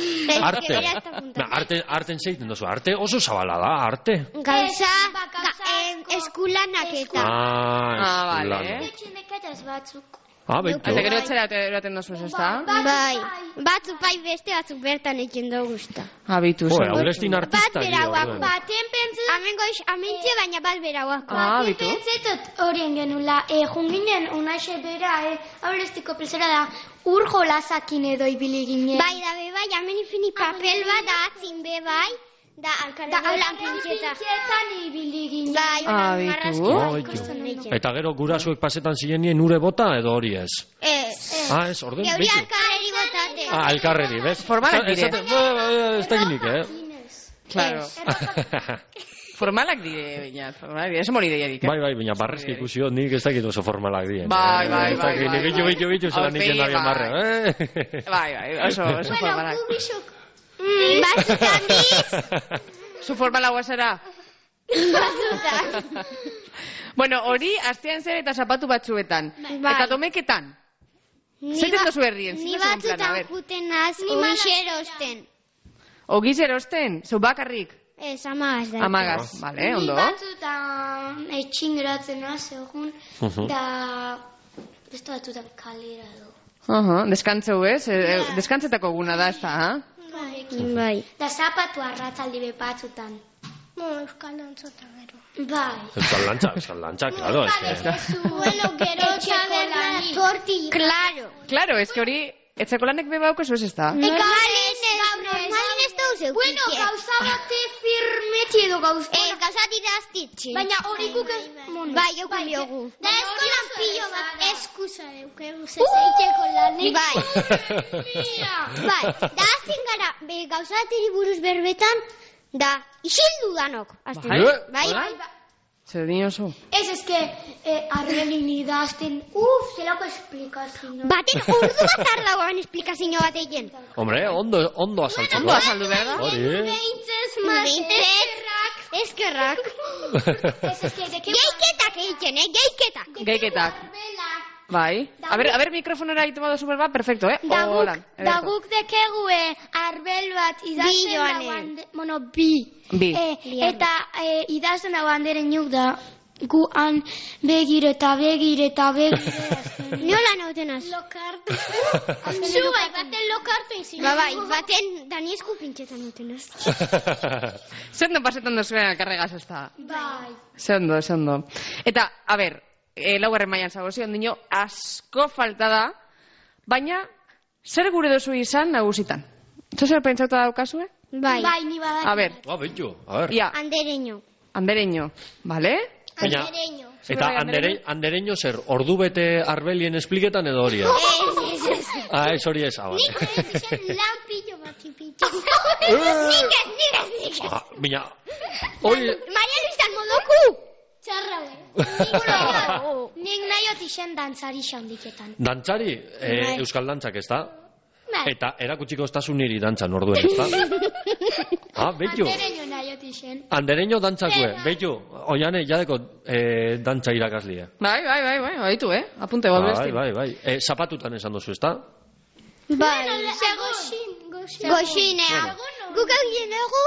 Arten zeiten dozu. Arte oso zabala da, arte. Gauza eskulanak eta. Vale. Etxineketaz batzuk. Beitu. Eta gero etxera eraten dozuz, ez da? Bai. Batzuk bai beste batzuk bertan ekin dugu usta. Bitu. Aulestin artista. Bat berauak baten pentsu. Amintxe baina bat berauak. Bitu. Pentsetot horien genula. Junginen unaxe bera, aulestiko plazera da. Urjo lazakin edo ibili ginen. Bai, da be bai, amen infini papel bat da atzin be bai. Da aulan pintxetan ibili ginen. Bitu. Eta gero gurasuek pasetan zirenien ure bota edo hori ez? Ez, orden, Geuri bitu. alkarreri botate. Elkarreri, bez? Formalak dire. Ez tekinik, Claro. Formalak dire, baina, formalak dire. Ez mori deiarik, Bai, baina barrezki ikusio, nik ez dakit oso formalak dien. Bai. Bitu, zelan nik endabien barre. Bai, oso formalak. Bueno, gubisok. Batzutan biz. Zu formalagoa zera? Batzutan. Bueno, hori, astean zer eta zapatu batzuetan. Bai. Eta domeketan. Zeiten dozu herrien? Ni batzutan juten az, oixerosten. Ogiz erosten? Zu bakarrik? Ez, amagaz da. Amagaz, vale, ondo. Ni batzutan etxingeratzen az, egun, da beste batzutan kalera du. Deskantzeu, ez? Deskantzetako guna da, ez da, ha? Bai. Da zapatu arratzaldi be batzutan. Euskal Dantzota gero. Bai. Euskal Dantza, claro. Bueno, gero txaberlan torti. Claro. Claro, ez que hori, etzeko lanek bebauko ez ez da. Normalen ez dauz eukik. Bueno, gauza bate firmeti edo gauza. Gauza didaztitxe. Baina hori guk ez... Bai, eukun diogu. Da eskolan pillo bat eskusa eukegu zezeiteko lanik. Bai, da azin gara, gauza bateri buruz berbetan, da, isildu danok. Bai. Zer dinosu? Ez que arrelin idazten, zelako esplikazio. Baten ordu bat ardagoan esplikazio bat egin. Hombre, ondo azaltzeko. Ondo azaldu behar da? Hori. Eskerrak. Geiketak egiten, Geiketak. Bai. A ber, mikrofonera egiten badu super bat, perfecto, Da guk dekegu arbel bat idazten dagoan, bi. Eta idazten dagoan derenuk da, gu han begire eta begire. Nola nauten az? Lokartu. Zu bai, baten lokartu izin. Bai, baten daniesku pintxetan nauten az. Zendo pasetan dozuen elkarregaz ez da? Bai. Zendo. Eta, a ber, laugarren mailan zago zion dino, asko falta da, baina zer gure dozu izan nagusitan? Zer pentsauta daukazue? Bai, ni badak. A ber. Beitu, a ber. Ja. Andereño. Vale? Andereño. Eta andereño zer, ordu bete arbelien espliketan edo hori? Ez hori ez, abat. Nik ez lampillo batipitxo. Nik ez. Baina, hori... Maria Luisan modoku! Txarrabe. Nik nahiot isen dantzari xandiketan. Dantzari, euskal dantzak ez da? Eta erakutsiko estasun niri dantzan orduen ez da? Beitu. Andereño nahiot isen. Andereño dantzakue, beitu. Oiane, jadeko dantza irakaslia. Bai, baitu, apunte bat besti. Bai. Zapatutan esan dozu, ez da? Bai, goxinea. Guk egin dugu,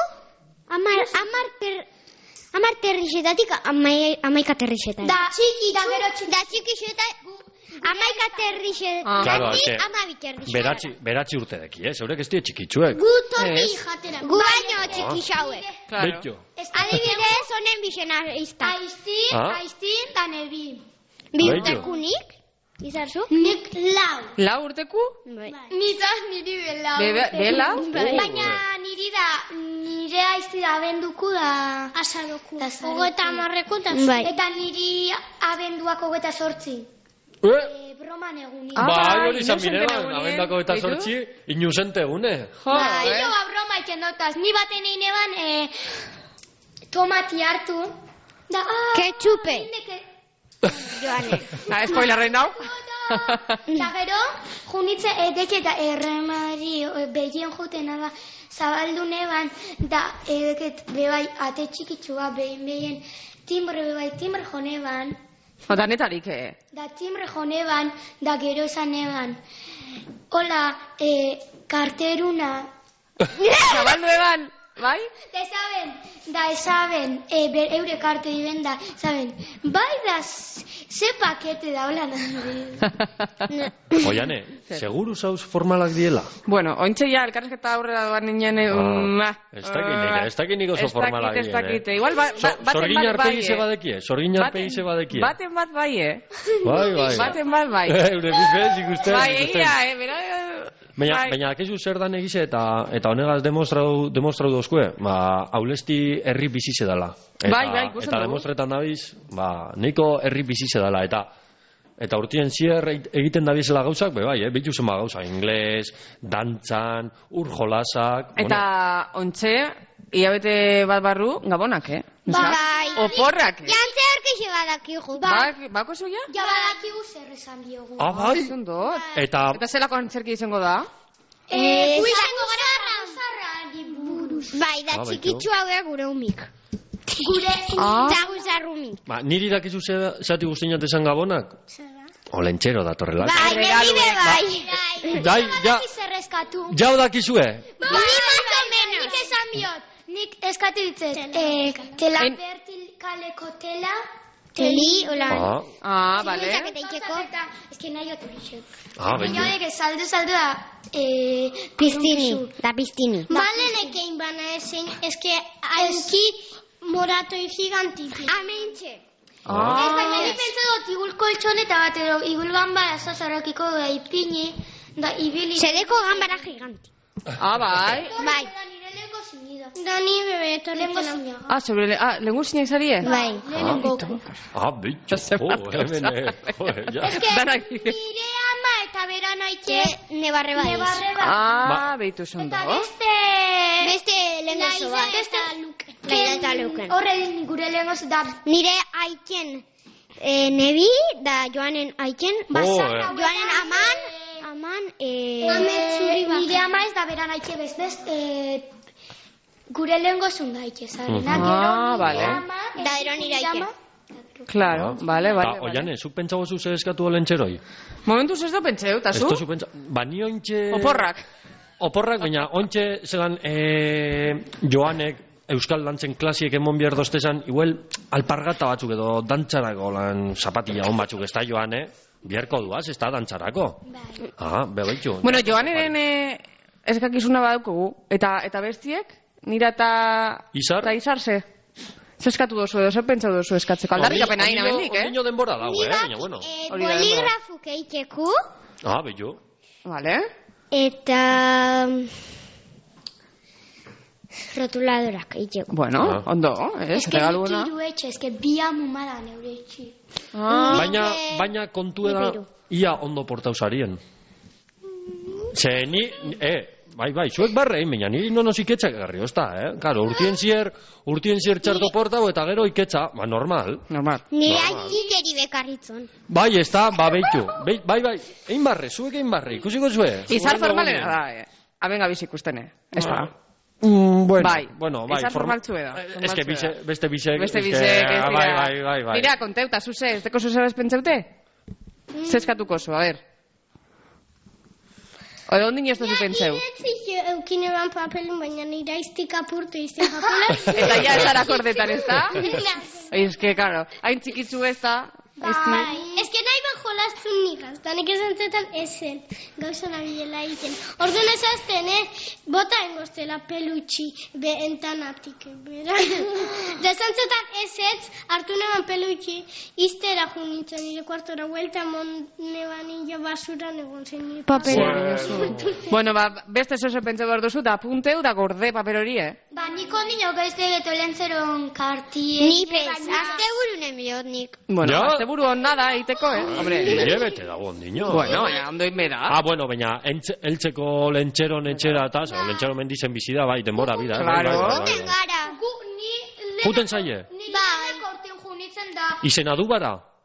amar terrixetatik, amaika terrixetatik. Da txiki xeta, amaika terrixetatik, amabi terrixetatik. Beratzi urte deki, zeurek ez die txikitzuek. Gu torri jatera. Gu baino txiki xauek. Beitu. Adibidez, honen bixen aiztak. Aiztin, da nebi. Bi urtekunik. Izarzu? Nik lau. Lau urteku? Bai. Niri be lau. Be lau? Baina nire aizti da abenduku da... Asaroku. Ogeta amarreku eta niri abenduak 28. Broman egunik. Bai, hori izan binean, abendako 28, inusente egune. Bai, broma iken dotaz. Ni baten egin eban tomati hartu. Ketxupe. Joane. Spoilerrein hau. Eta gero, junitze edek eta erremari behien jutena da zabaldune ban, da edeket bebai ate txikitsua behien timbre bebai, timbre jone ban. Danetarik, Da timbre jone ban, da gero esan eban. Hola, karteruna. Zabaldu eban, bai? Da esaben, eure karte diben da, saben, bai da, ze pakete da, hola nahi. Oiane, seguru zauz formalak diela? Bueno, ointxe ja, elkarrezketa aurrera doan ninen... Ez dakit nik oso formalak diela. Ez dakit, igual baten Sorgin bat bai, arpegi zebadekie, sorgin arpegi zebadekie. Baten bat bai, Bai. Baten bat bai. Eure bizbez ikusten. Bai, egia, bera... Baina, akizu zer dan egize eta honegaz demostrau dozkue, haulesti herri bizize dela. Bai, ikusten dugu. Eta demostretan dabiz, neiko herri bizize dela, eta urtien zier egiten dabizela gauzak, bai, bitu zen gauza, ingles, dantzan, ur jolasak... Eta ontxe, hilabete bat barru, gabonak, Bai. Oporrak, Jantze horkixe badakigu. Bako zuia? Ja badakigu zer esan diogu. Bai. Eta zelako antzerki izango da? Izango gara gauzarrari buruz. Bai, da txikitsu hauea gure umik. Gure zaguzarrumik. Niri dakizu zati guztiinat esan gabonak? Olentxero datorrela. Bai, Bai, jau dakizue? Bai, nik esan biot. Nik eskatu ditzet. Tela vertikaleko tela. Teli, hola. Bale. Ez que nahi otu bixek. Benio. Joek saldu da piztini. Da piztini. Malen ekein bana ezin, ez que aizki moratoi gigantipi. Amentxe. Ez baina ni pentsa dut igul koltxoneta bat edo igul gambara zazarokiko ipini da ibili. Zedeko gambara giganti. Bai. Bai. Da ni bebe etorriko nagoa. Sobre lengu zinak zarie? Bai. Bitxo. Ez que nire ama eta bera naike nebarre badiz. Behitu zondo. Eta beste lengozo bat. Beste luken. Horre gure lengozo da nire aiken nebi, da Joanen aiken, Joanen aman, nire ama ez da bera naike bestez, gure lengozun daike, zaren. Bale. Da ero nire aiken. Claro, bale. Oiane, zuk pentsago zu zer eskatu olentxeroi? Momentuz ez da pentseu, eta zu? Ni ointxe... Oporrak, baina ointxe zelan Joanek Euskal dantzen klasiek emon behar doztezan, igual alpargata batzuk edo dantzarako lan zapatilla hon batzuk ez da Joane, biharko duaz, ez da dantzarako. Bebaitu. Bueno, Joaneren eskakizuna badaukogu, eta bestiek, nira eta izarze? Zeskatu dozu edo, zer pentsatu dozu eskatzeko? Aldarrik apena hain amendik, Ondino denbora dago, baina bueno. Boligrafu keiteku. Bello. Vale. Eta... rotuladorak egiteko. Bueno, ondo, regaluna. Ez que bia mumada neure itxi. Baina kontu da, ia ondo portau zarien. Ze ni, bai, zuek barrein, baina niri nono iketxak garri, ozta, Karo, urtien zier txarto portau eta gero iketxa, normal. Nire aitikeri bekarritzon. Bai, ez da, beitu. Bai, egin barre, zuek egin barre, ikusiko zue. Izar formalena da, abenga bizik ustene, ez da. Bueno, izar formaltzu eda. Ez que beste bisek. Bai. Mira, konteuta, zuze, ez deko zuze bezpentzeute? Zeskatuko zu, a ber. Odo ondin ez duzu pentseu? Eukine ban papelun, baina nire iztik apurtu izten papelun. Eta ja ez arakordetan, ez da? Ez que, karo, hain txikitzu ez da. Ez que nahi ban jolaztun nikaz, da nik esan zetan esen, gauza nabilela egiten. Orduan ezazten, bota engoztela pelutxi entanatik, bera. Da esan zetan esetz, hartu neban pelutxi, iztera junintzen, nire kuartora huelta, neban nire basura negon zen nire papera. Bueno, beste zoze pentsa behar duzu, da punteu, da gorde paper hori, Ba, niko nino gaizte geto lentzeron kartie. Nipez, azte burunen biot nik. Bueno, azte buru honna da, eiteko, Hombre, nire bete dago ondino. Bueno, baina, ondoin bera. Bueno, baina, eltzeko lentxeron etxera eta, lentxero mendizen bizida, bai, denbora bida. Claro. Juten gara. Juten zaie? Bai. Korten junitzen da. Izena du bara?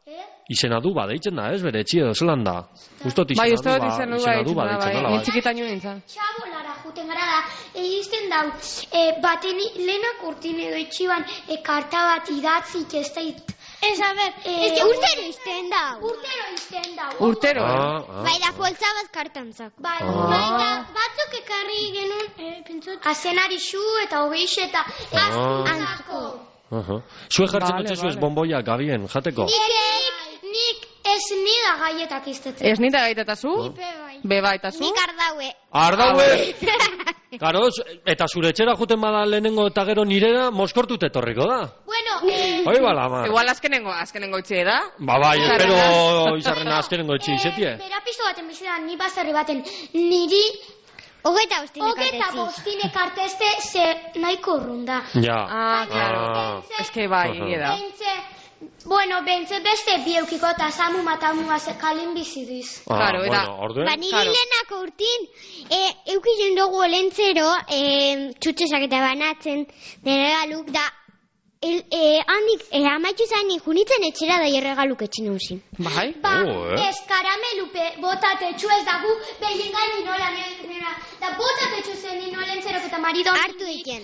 izena du, deitzen da, ez, bere etxi edo zelan da. Ustot Bai, izena uste dut izena du, deitzen bai, txikitaino nintzen. Txabolara juten gara da, egizten dau, baten lehenak urtin edo etxiban karta bat idatzik ez da ez, a ber, urtero izten dau. Urtero? Bai, da poltsa bat kartantzak. Bai, batzuk ekarri genuen, pentsot, azenari xu eta hogeix eta antzako. Zue jartzen dutze zuez bonboiak gabien, jateko? Nik ez nida gaietak iztetzen. Ez nida gaita eta zu? Beba eta zu? Nik ardaue. Ardaue? Karo, eta zure etxera juten bada lehenengo eta gero nirera, moskortut etorriko da. Bueno, Hoi bala, ma. Igual azkenengo itxie da? Bai, espero izarrena azkenengo itxi izetie. Bera piso baten bizidan, ni baserri baten, niri Hogeta bostine karteste ze nahiko urrunda. Ja. Claro. Ez que bai, da. Bentze beste bieukiko eta samu matamua ze kalin bizidiz. Claro, eta... Niri lehenako urtin, eukilen dugu olentzero, txutxesak eta banatzen, nire galuk da, handik, amaitxu zanik unitzen etxera da erregaluk etxin uzin. Bai? Ez karamelupe botatetxu ez dagu, behien gaini nola nera, da botatetxu zen nino lentzerok eta maridon. Artu eken.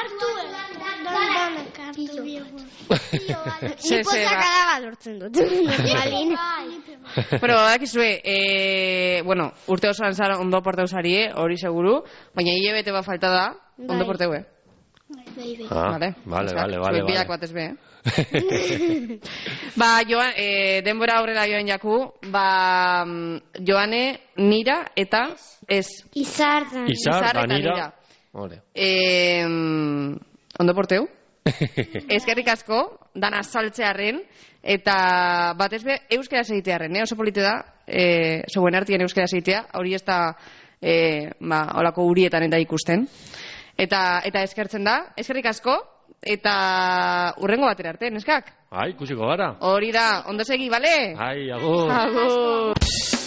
Ni pozak adaga lortzen dut. Pero, dakizue, urte osoan zara ondo porteu zari, hori seguru, baina hilabete bat falta da, ondo porteu, Vale. Biak bat ez be, denbora aurrera joan jaku, Joane, Nira eta ez. Izar eta Nira. Ondo porteu? Eskerrik asko, dana saltzearen, eta bat ez be, euskera segitearen, oso polite da, zegoen artien euskera segitea, hori ez da, holako urietan eta ikusten. Eta eskertzen da, eskerrik asko, eta urrengo batera arte, neskak? Ai, ikusiko gara. Hori da, ondo segi, bale? Ai, agur. Agur.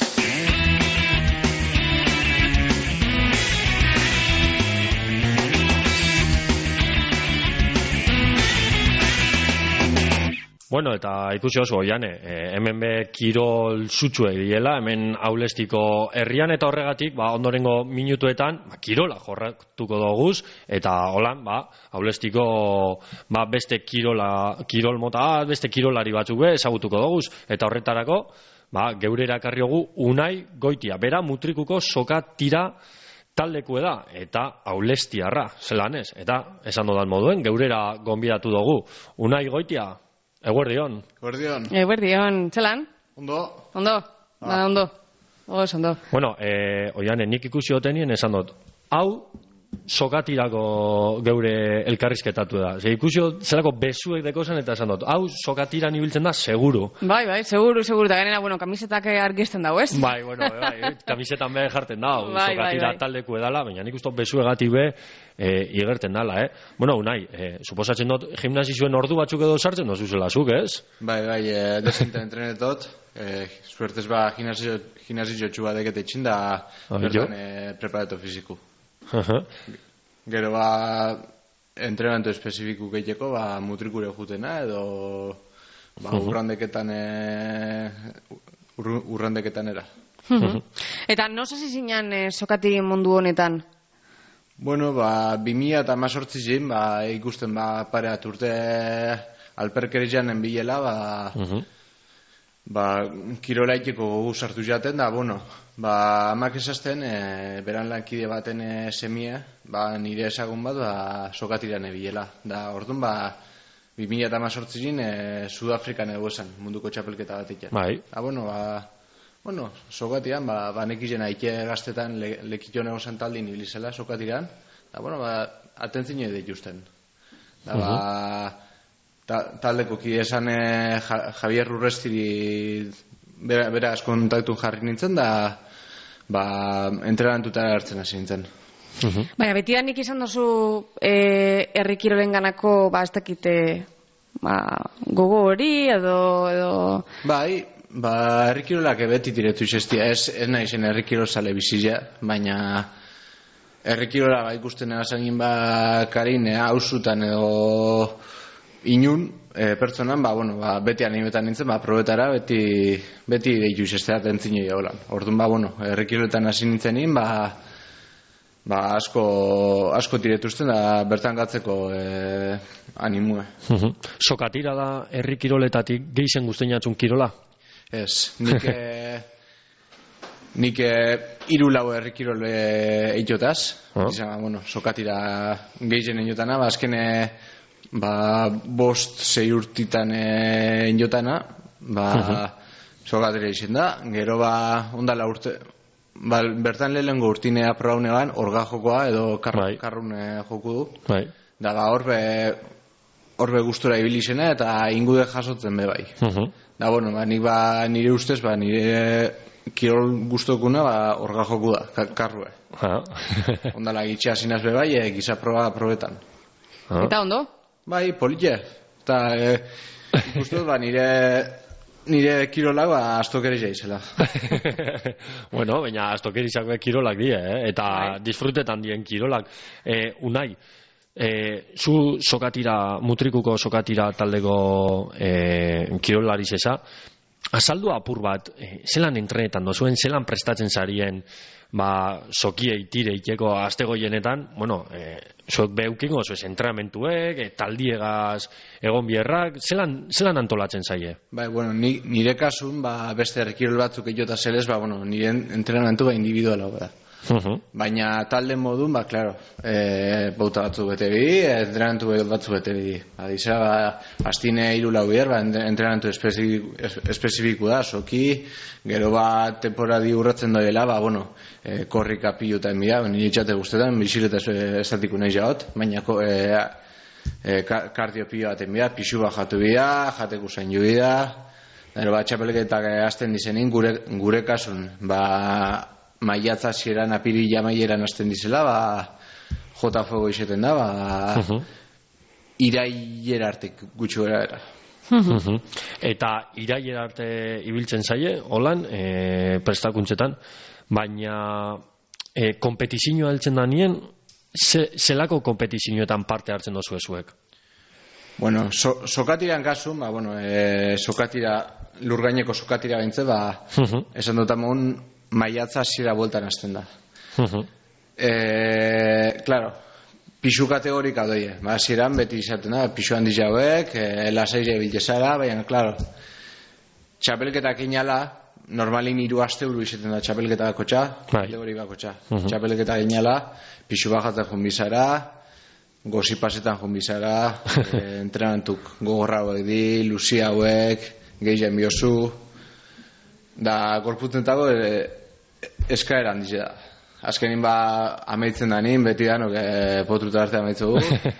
Bueno, eta ikusi oso, Jane, hemen be kirol zutxuek diela, hemen Aulestiko herrian, eta horregatik, ondorengo minutuetan, kirola jorratuko doguz, eta holan, Aulestiko beste kirol mota, beste kirolari batzuk be, ezagutuko doguz, eta horretarako, geurera ekarriogu Unai Goitia, bera mutrikuko soka tira taldeku da, eta Aulestiarra, zelan ez, eta esan dodan moduen, geurera gonbidatu dugu. Unai Goitia, eguerdion. Eguerdion, txelan? Ondo. Ondo. Bueno, oiane, nik ikusi otenien esan dut. Hau, sokatirako geure elkarrizketatu da. Ikusi zelako besuek dekozan eta esan dut. Hau, sokatiran ibiltzen da, seguru. Bai, seguru. Eta gainera, kamisetak argizten dago, ez? Bai, kamisetan be jarten da. Sokatira taldeku edala, baina nik usto besuegatik be igerten dala, Bueno, Unai, suposatzen dut, gimnasi zuen ordu batzuk edo sartzen dozu zela zuk, ez? Bai, desenten entrenetot. Suertez gimnasi jotxu badeket etxin da bertan preparato fiziku. Gero entrenamentu espezifiku gehieko mutrikure jutena edo urrandeketanera. Eta no sasi zinan sokati mundu honetan? Bueno, 2018 zin, ikusten pareat urte alperkerizanen bilela, kirolaiteko gogu sartu jaten da, amak esazten, beran lankide baten semie, nire esagun bat, sokatiran ebilela. Da, orduan, 2018 zin, Sudafrikan egoesan, munduko txapelketa bat ekin. Bai. Sokatiran, nekizen aike gaztetan lekitxon egozan taldin ibilizela sokatiran, atentzine dituzten. Taldeko kide esan Javier Urrestiri beraz kontaktu jarri nintzen, entrenantuta hartzen hasi nintzen. Baina, betidanik izan dozu herrikirolen ganako, ez dakite, gogo hori edo... Bai, herrikirolak beti diretu izestia, ez nahi zen herrikirol zale bizia, baina herrikirola ikusten egazangin karin hausutan edo inun pertsonan, beti animetan nintzen, probetara, beti deitu izesteat entzinei holan. Orduan, herrikiroletan hasi nintzenin, asko tiretuzten da bertan gatzeko animue. Sokatira da herrikiroletatik gehien guzteinatzun kirola? Ez, nik 3-4 herrikirole eitotaz, sokatira gehien einotana, azkene 5-6 urtitan einotana, sokatira izen da, gero ondala urte, bertan lehengo urtinea probaunean, orga jokoa edo karrun joku du, da horbe gustura ibili zena eta ingude jasotzen be bai. Da, nik nire ustez, nire kirol guztokuna orga joku da, karrue. Ondala gitxea zinaz be bai, giza probetan. Eta ondo? Bai, politia. Eta ikustuz, nire kirolak astokeri jaizela. Bueno, baina astokerizako kirolak die, eta disfrutetan dien kirolak. Unai, zu sokatira, mutrikuko sokatira taldeko kirolari zesa, azaldu apur bat, zelan entrenetan dozuen, zelan prestatzen zarien, sokiei tireiteko astegoienetan, zuek beukingo, zuez entrenamentuek, taldiegaz, egon bierrak, zelan antolatzen zaie? Nire kasun, beste herrikirol batzuk eiota zelez, nire entrenamentu individuala da. Baina talde modun, klaro, bauta batzuk bete bi, entrenamentu batzuk bete bi. Astine 3-4 bier, entrenamentu espezifiku da, soki, gero temporadi urratzen doela, korrika piluta enbia, nire txate guztetan, bizileta estatiku nahi jaot, baina kardio pilo bat enbia, pixu bat jatu bida, jateku zain ju bida, txapelketak azten dizenin, gure kasun, maiatza zieran, apirila maieran azten dizela, jota fuego izeten da, iraiera arte gutxu era. Eta iraiera arte ibiltzen zaie, holan, prestakuntzetan, baina kompetizioa heltzen da nien, zelako kompetizioetan parte hartzen dozu ezuek? Sokatiran kasun, sokatira, lurgaineko sokatira gaintze, esan dut amon, maiatza zira bueltan azten da. Claro, pixu kategorika doie. Ziran beti izaten da, pixu handi jauek, lasaire biltezara, baina, claro, txapelketak inala, normalin 3 asteburu izaten da txapelketak kotxa, kategorikak kotxa. Txapelketak inala, pixu bajatzen junbizara, gozipasetan junbizara, entrenamentuk gogorra hauek di, luzi hauek, gehien biozu, da gorputzentago eskaera handize da. Azkenin amaitzen da nien, beti da, potruta arte amaitzu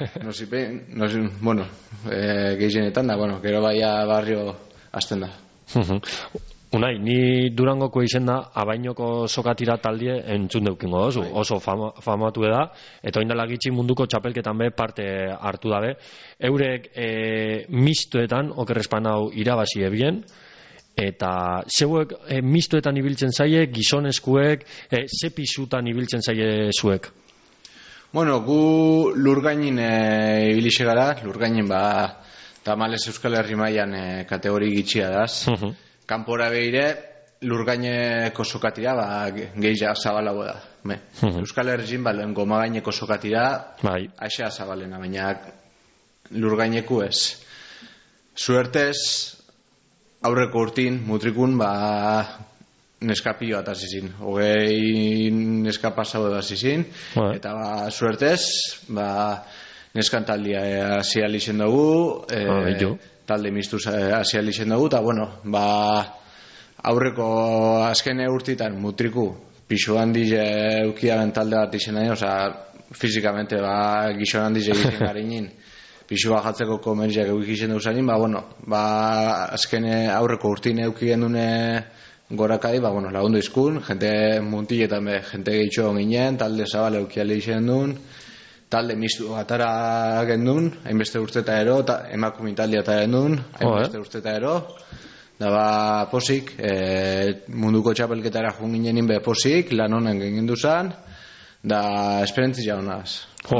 gehienetan da, gero baia barrio azten da. Unai, ni Durangoko izen da, abainoko sokatira taldie entzun deukingo dozu, oso famatu da, eta oindala gitxi munduko txapelketan be parte hartu dabe. Eurek mistoetan, okerrespan hau irabazi ebien, eta zeuek mistoetan ibiltzen zaie, gizonezkuek, ze pisutan ibiltzen zaie zuek? Gu lurgainin ibilixe gara, lurgainin tamales Euskal Herri mailan kategori gitxia daz. Kanpora behire, lurgaineko sokatira, gehia zabalago da. Euskal Herrin, lehen goma gaineko sokatira, aixa zabalena, baina lurgaineku ez. Suertez, aurreko urtin, mutrikun, neskapio atazizin. 20 neska pasau edazizin, eta suertez, neskan taldia hasi alixen dugu, talde mistuz hasi alixen dugu, eta aurreko azkene urtitan mutriku, pixu handi eukiaren talde bat izan nahi, fizikamente gizon handi egiten garinin, pixu bajatzeko komerziak eukizien dugu zanin, azkene aurreko urtin eukien dune gorakadi, lagundu izkun, jente muntiletan jente gehitxo ginen, talde zabal eukiale izan duen, talde mistu atara gendun, hainbeste urteta ero, emakumin talde atara gendun, hainbeste urteta ero, da posik, munduko txapelketara jun ginen posik, lan honen gengen duzan, da esperientzi jaunaz.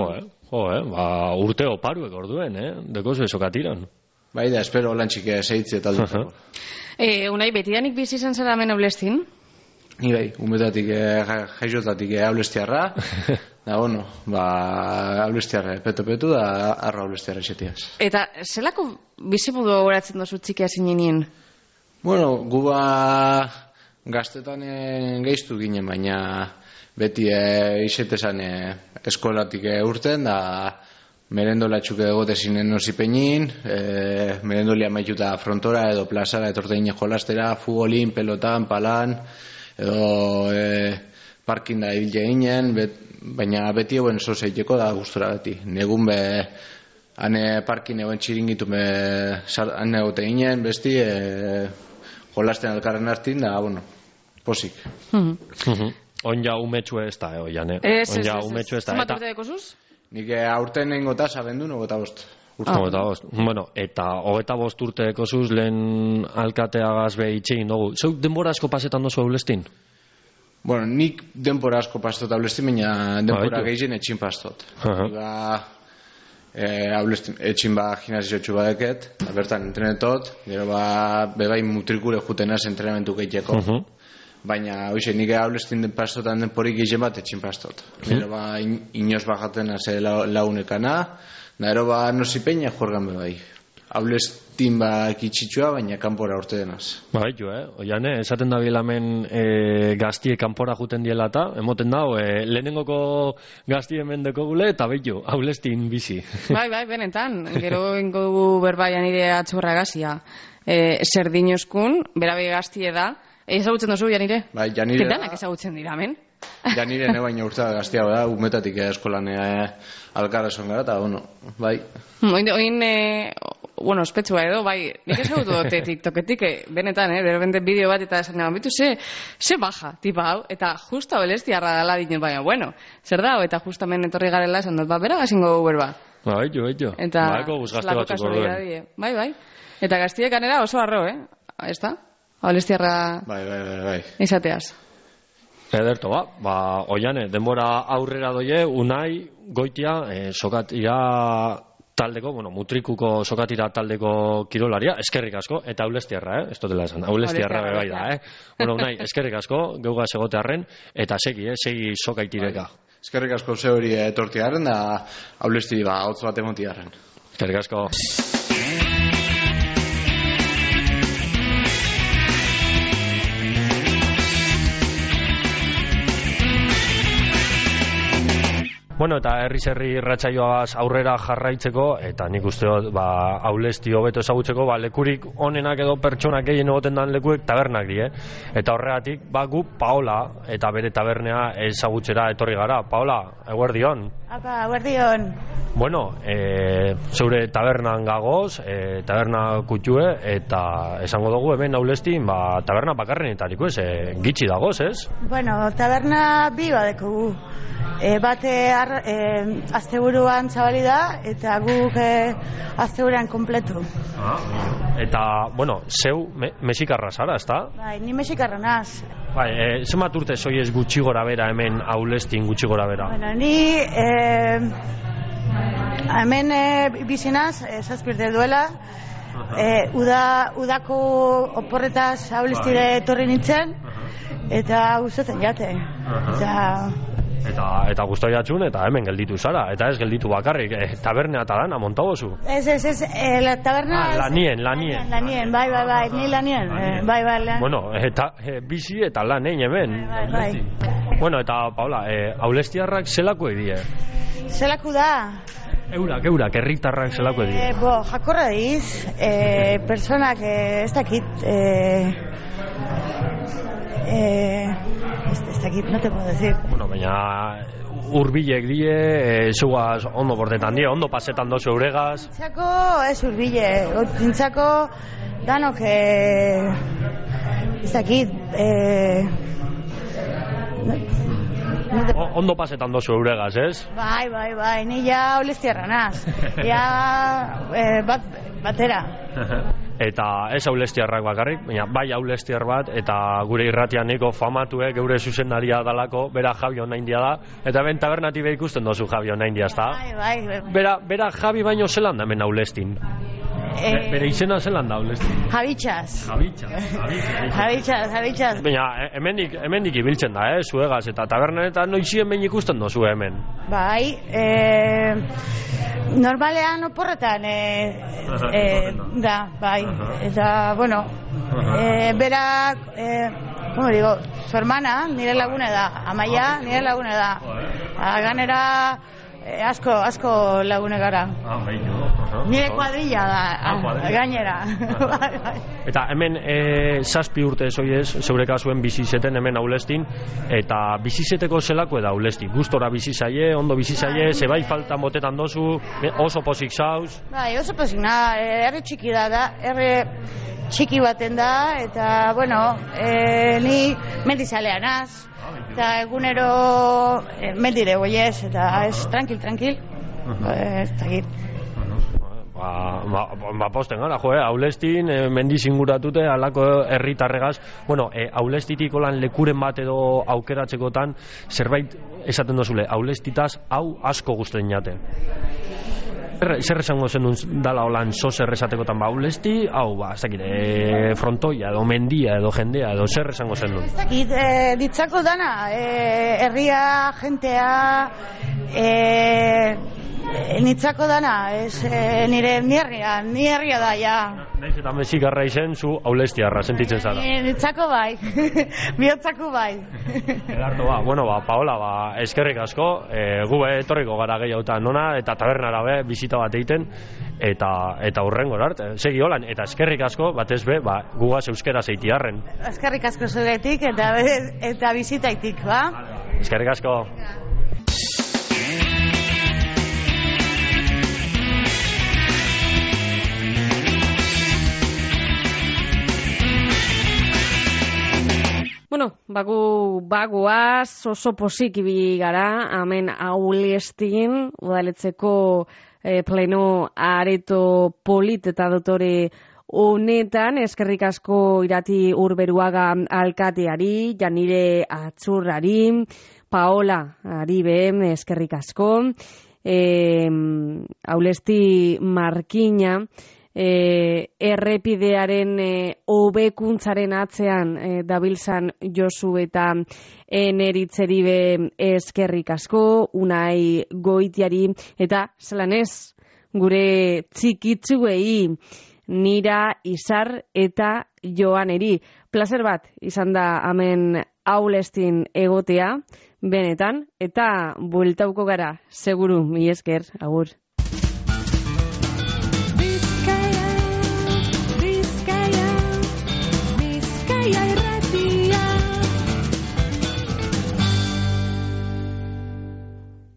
urte oparuek orduen, dekozu esokatiron. Bai, da, espero lantxik seitzi eta aldutako. Unai, betidanik bizi izan zara hemen Aulestin? Ni bai, umetatik, jaizotatik Aulestiarra, da, Aulestiarra petu da, arra Aulestiarra esetiaz. Eta, zelako bizibudu horatzen dozu txikia zinenien? Bueno, guba gaztetan geiztu ginen, baina beti izetezan eskolatik urten, da, merendolatxuk egote zinen nozipenin, merendolia maituta frontora edo plazara etortein jolastera, futbolin, pelotan, palan, edo parkin da ibiltze ginen, baina beti eguen zozeiteko da gustora beti. Negun hane parkin eguen txiringitu han egote ginen, besti jolasten alkarren hartin, da, posik. Onja umetxue ez da, oian, Onja umetxue ez da. Zemat urte dekozuz? Nik aurten nengo eta sabendu, 25. Bueno, eta 25 urteko zuz lehen alkateagaz itxegin dugu. Zeu denbora asko pasetan dozu Aulestin? Bueno, nik denbora asko pasetot Aulestin, baina denbora gehien etxin pastot. Aulestin etxin gimnasio txu badeket, bertan entrenetot, gero bebai mutrikure jutenaz entrenamentu gehieko. Baina, hoxe, nik Aulestin den pastotan den porik gizien bat etxin pastot. Gero inoz bajaten aze launekana, gero nozipeina jorgan bebai. Aulestin kitxitxua, baina kanpora urte denaz. Oiane, esaten da bilamen gaztie kanpora juten diela eta, emoten dau, lehenengoko gaztie mendeko gule, eta behitu, Aulestin bizi. Bai, benetan, gero ingo berbaian nire atxorra gazia. Serdinoskun, berabe gaztie da, ezagutzen dozu, Janire? Bai, Janire da. Danak ezagutzen dira, men? Janire baina urtea gaztea da, umetatik eskolan alkarreson gara, eta, bai. Oin, ospetsua edo, bai, nik ezagutu dute TikToketik, benetan, berbente bideo bat eta esan nagoen, bitu, ze baja, tipa hau, eta justo Aulestiarra dala dinen, baina, zer da, eta justamen etorri garela esan dut, bera gazingo berba. Baitu. Eta, gazte batzuk orduen. Bai. Eta gaztiek ganera oso arro, ez da? Aulestiarra izateaz. Ederto, oiane, denbora aurrera doie, Unai, Goitia, sokatira taldeko, mutrikuko sokatira taldeko kirolaria, eskerrik asko, eta Aulestiarra, ez dutela esan, Aulestiarra bai da, Unai, eskerrik asko, geuga segotearren, eta segi sokaitireka. Eskerrik asko ze hori etortiarren, da Aulesti hotz bat emotiarren. Eskerrik asko. Bueno, eta herri irratsaioaz aurrera jarraitzeko, eta nik uste dut, Aulesti hobeto ezagutzeko, lekurik onenak edo pertsonak gehien egoten dan lekuek tabernak die. Eta horregatik, gu Paola eta bere tabernea ezagutzera etorri gara. Paola, eguerdion. Apa, eguerdion. Bueno, zeure tabernan gagoz, taberna kutxue, eta esango dugu hemen Aulestin, taberna bakarrenetariko ez, gitxi dagoz, ez? Bueno, taberna bi badeko bate asteburuan zabali da, eta guk asteburuan kompletu. Eta, zeu mexikarra zara, ez da? Bai, ni mexikarra naz. Bai, zemat urte zoiez gutxi gora bera hemen Aulestin gutxi gora bera? Bueno, ni hemen bizinaz, zazpirte duela, udako oporretaz Aulestire etorri nintzen, eta gustatzen jate. Eta guztua jatxun, eta hemen gelditu zara, eta ez gelditu bakarrik, tabernea eta dana, montagozu? Ez, la taberna... Lanien. Lanien, bai, ni lanien, bai, lan. Bueno, eta bizi eta lanein hemen. Bai. Bueno, eta, Paula, Aulestiarrak zelako edie? Zelako da? Eurak, herritarrak zelako edie? Jakorra diz, personak, ez dakit, ez dakit, no te puedo decir. Bueno, baina urbilek die, zugaz ondo bordetan die, ondo pasetan dozu euregaz. Tintzako ez urbile, tintzako danok, ez dakit, ondo pasetan dozu euregaz, ez? Bai, ni ja Aulestiarra naz, ja batera. eta ez aulestiarrak bakarrik, baina bai aulestiar bat, eta gure irratian nahiko famatuek geure zuzendaria dalako, bera Javi Onaindia da, eta ben tabernatik be ikusten dozu Javi Onaindia, ezta? Bai. Bera Javi baino zelan da hemen aulestin. Bere izena zelan da aulestin. Javitxas. Baina hemendik ibiltzen da, zuegaz, eta tabernanetan noizien behin ikusten dozu hemen. Bai, normalean oporretan da, bai, eta, bueno, berak, como digo, su hermana, nire lagune da, Amaia, nire lagune da, ganera asko lagune gara. Nire kuadrilla da, gainera. Eta hemen 7 urte zoiez, zeure kasuen bizizeten hemen aulestin, eta bizizeteko zelako eda aulesti? Gustora bizizaie, ondo bizizaie, zebai falta motetan dozu, oso pozik zauz? Bai, oso pozik, herri txiki da, herri txiki baten da, eta, bueno, ni mendizalea naz, eta egunero mendire goiez, eta ez, tranquil, ez dakit. Ba posten gara, aulestin, mendiz inguratute, alako herritarregaz, bueno, aulestitik olan lekuren bat edo aukeratzekotan, zerbait esaten dozule, aulestitaz, hau asko guztien jate. Zer esango zen dala olan zer esatekotan, aulesti, hau, ez dakit, frontoia, edo mendia, edo jendea, edo zer esango zen duen? Ez dakit, ditzako dana, herria, jentea, nitzako dana, nire herria da, ja. Naiz eta mexikarra izen, zu aulestiarra sentitzen zara. Nitzako bai, bihotzako bai. Edarto Paola, eskerrik asko, gu etorriko gara gehiagotan nona, eta tabernara bizita bat egiten, eta hurrengo arte, segi holan, eta eskerrik asko, batez gugaz euskera zeitiarren. Eskerrik asko zuretik, eta bizitaitik, ba? Eskerrik asko. Bueno, bagoaz oso posik ibili gara, hemen aulestin, udaletzeko pleno areto polit eta dotore honetan, eskerrik asko Irati Urberuaga alkateari, Janire Atzurrari, Paola Aribe, eskerrik asko, aulesti Markina, errepidearen hobekuntzaren atzean dabilzan Josu eta Eneritzeribe eskerrik asko, Unai Goitiari, eta zelan ez, gure txikitzuei, Nira, Izar eta Joaneri. Plazer bat izan da hemen aulestin egotea, benetan, eta bueltauko gara, seguru, mi esker, agur.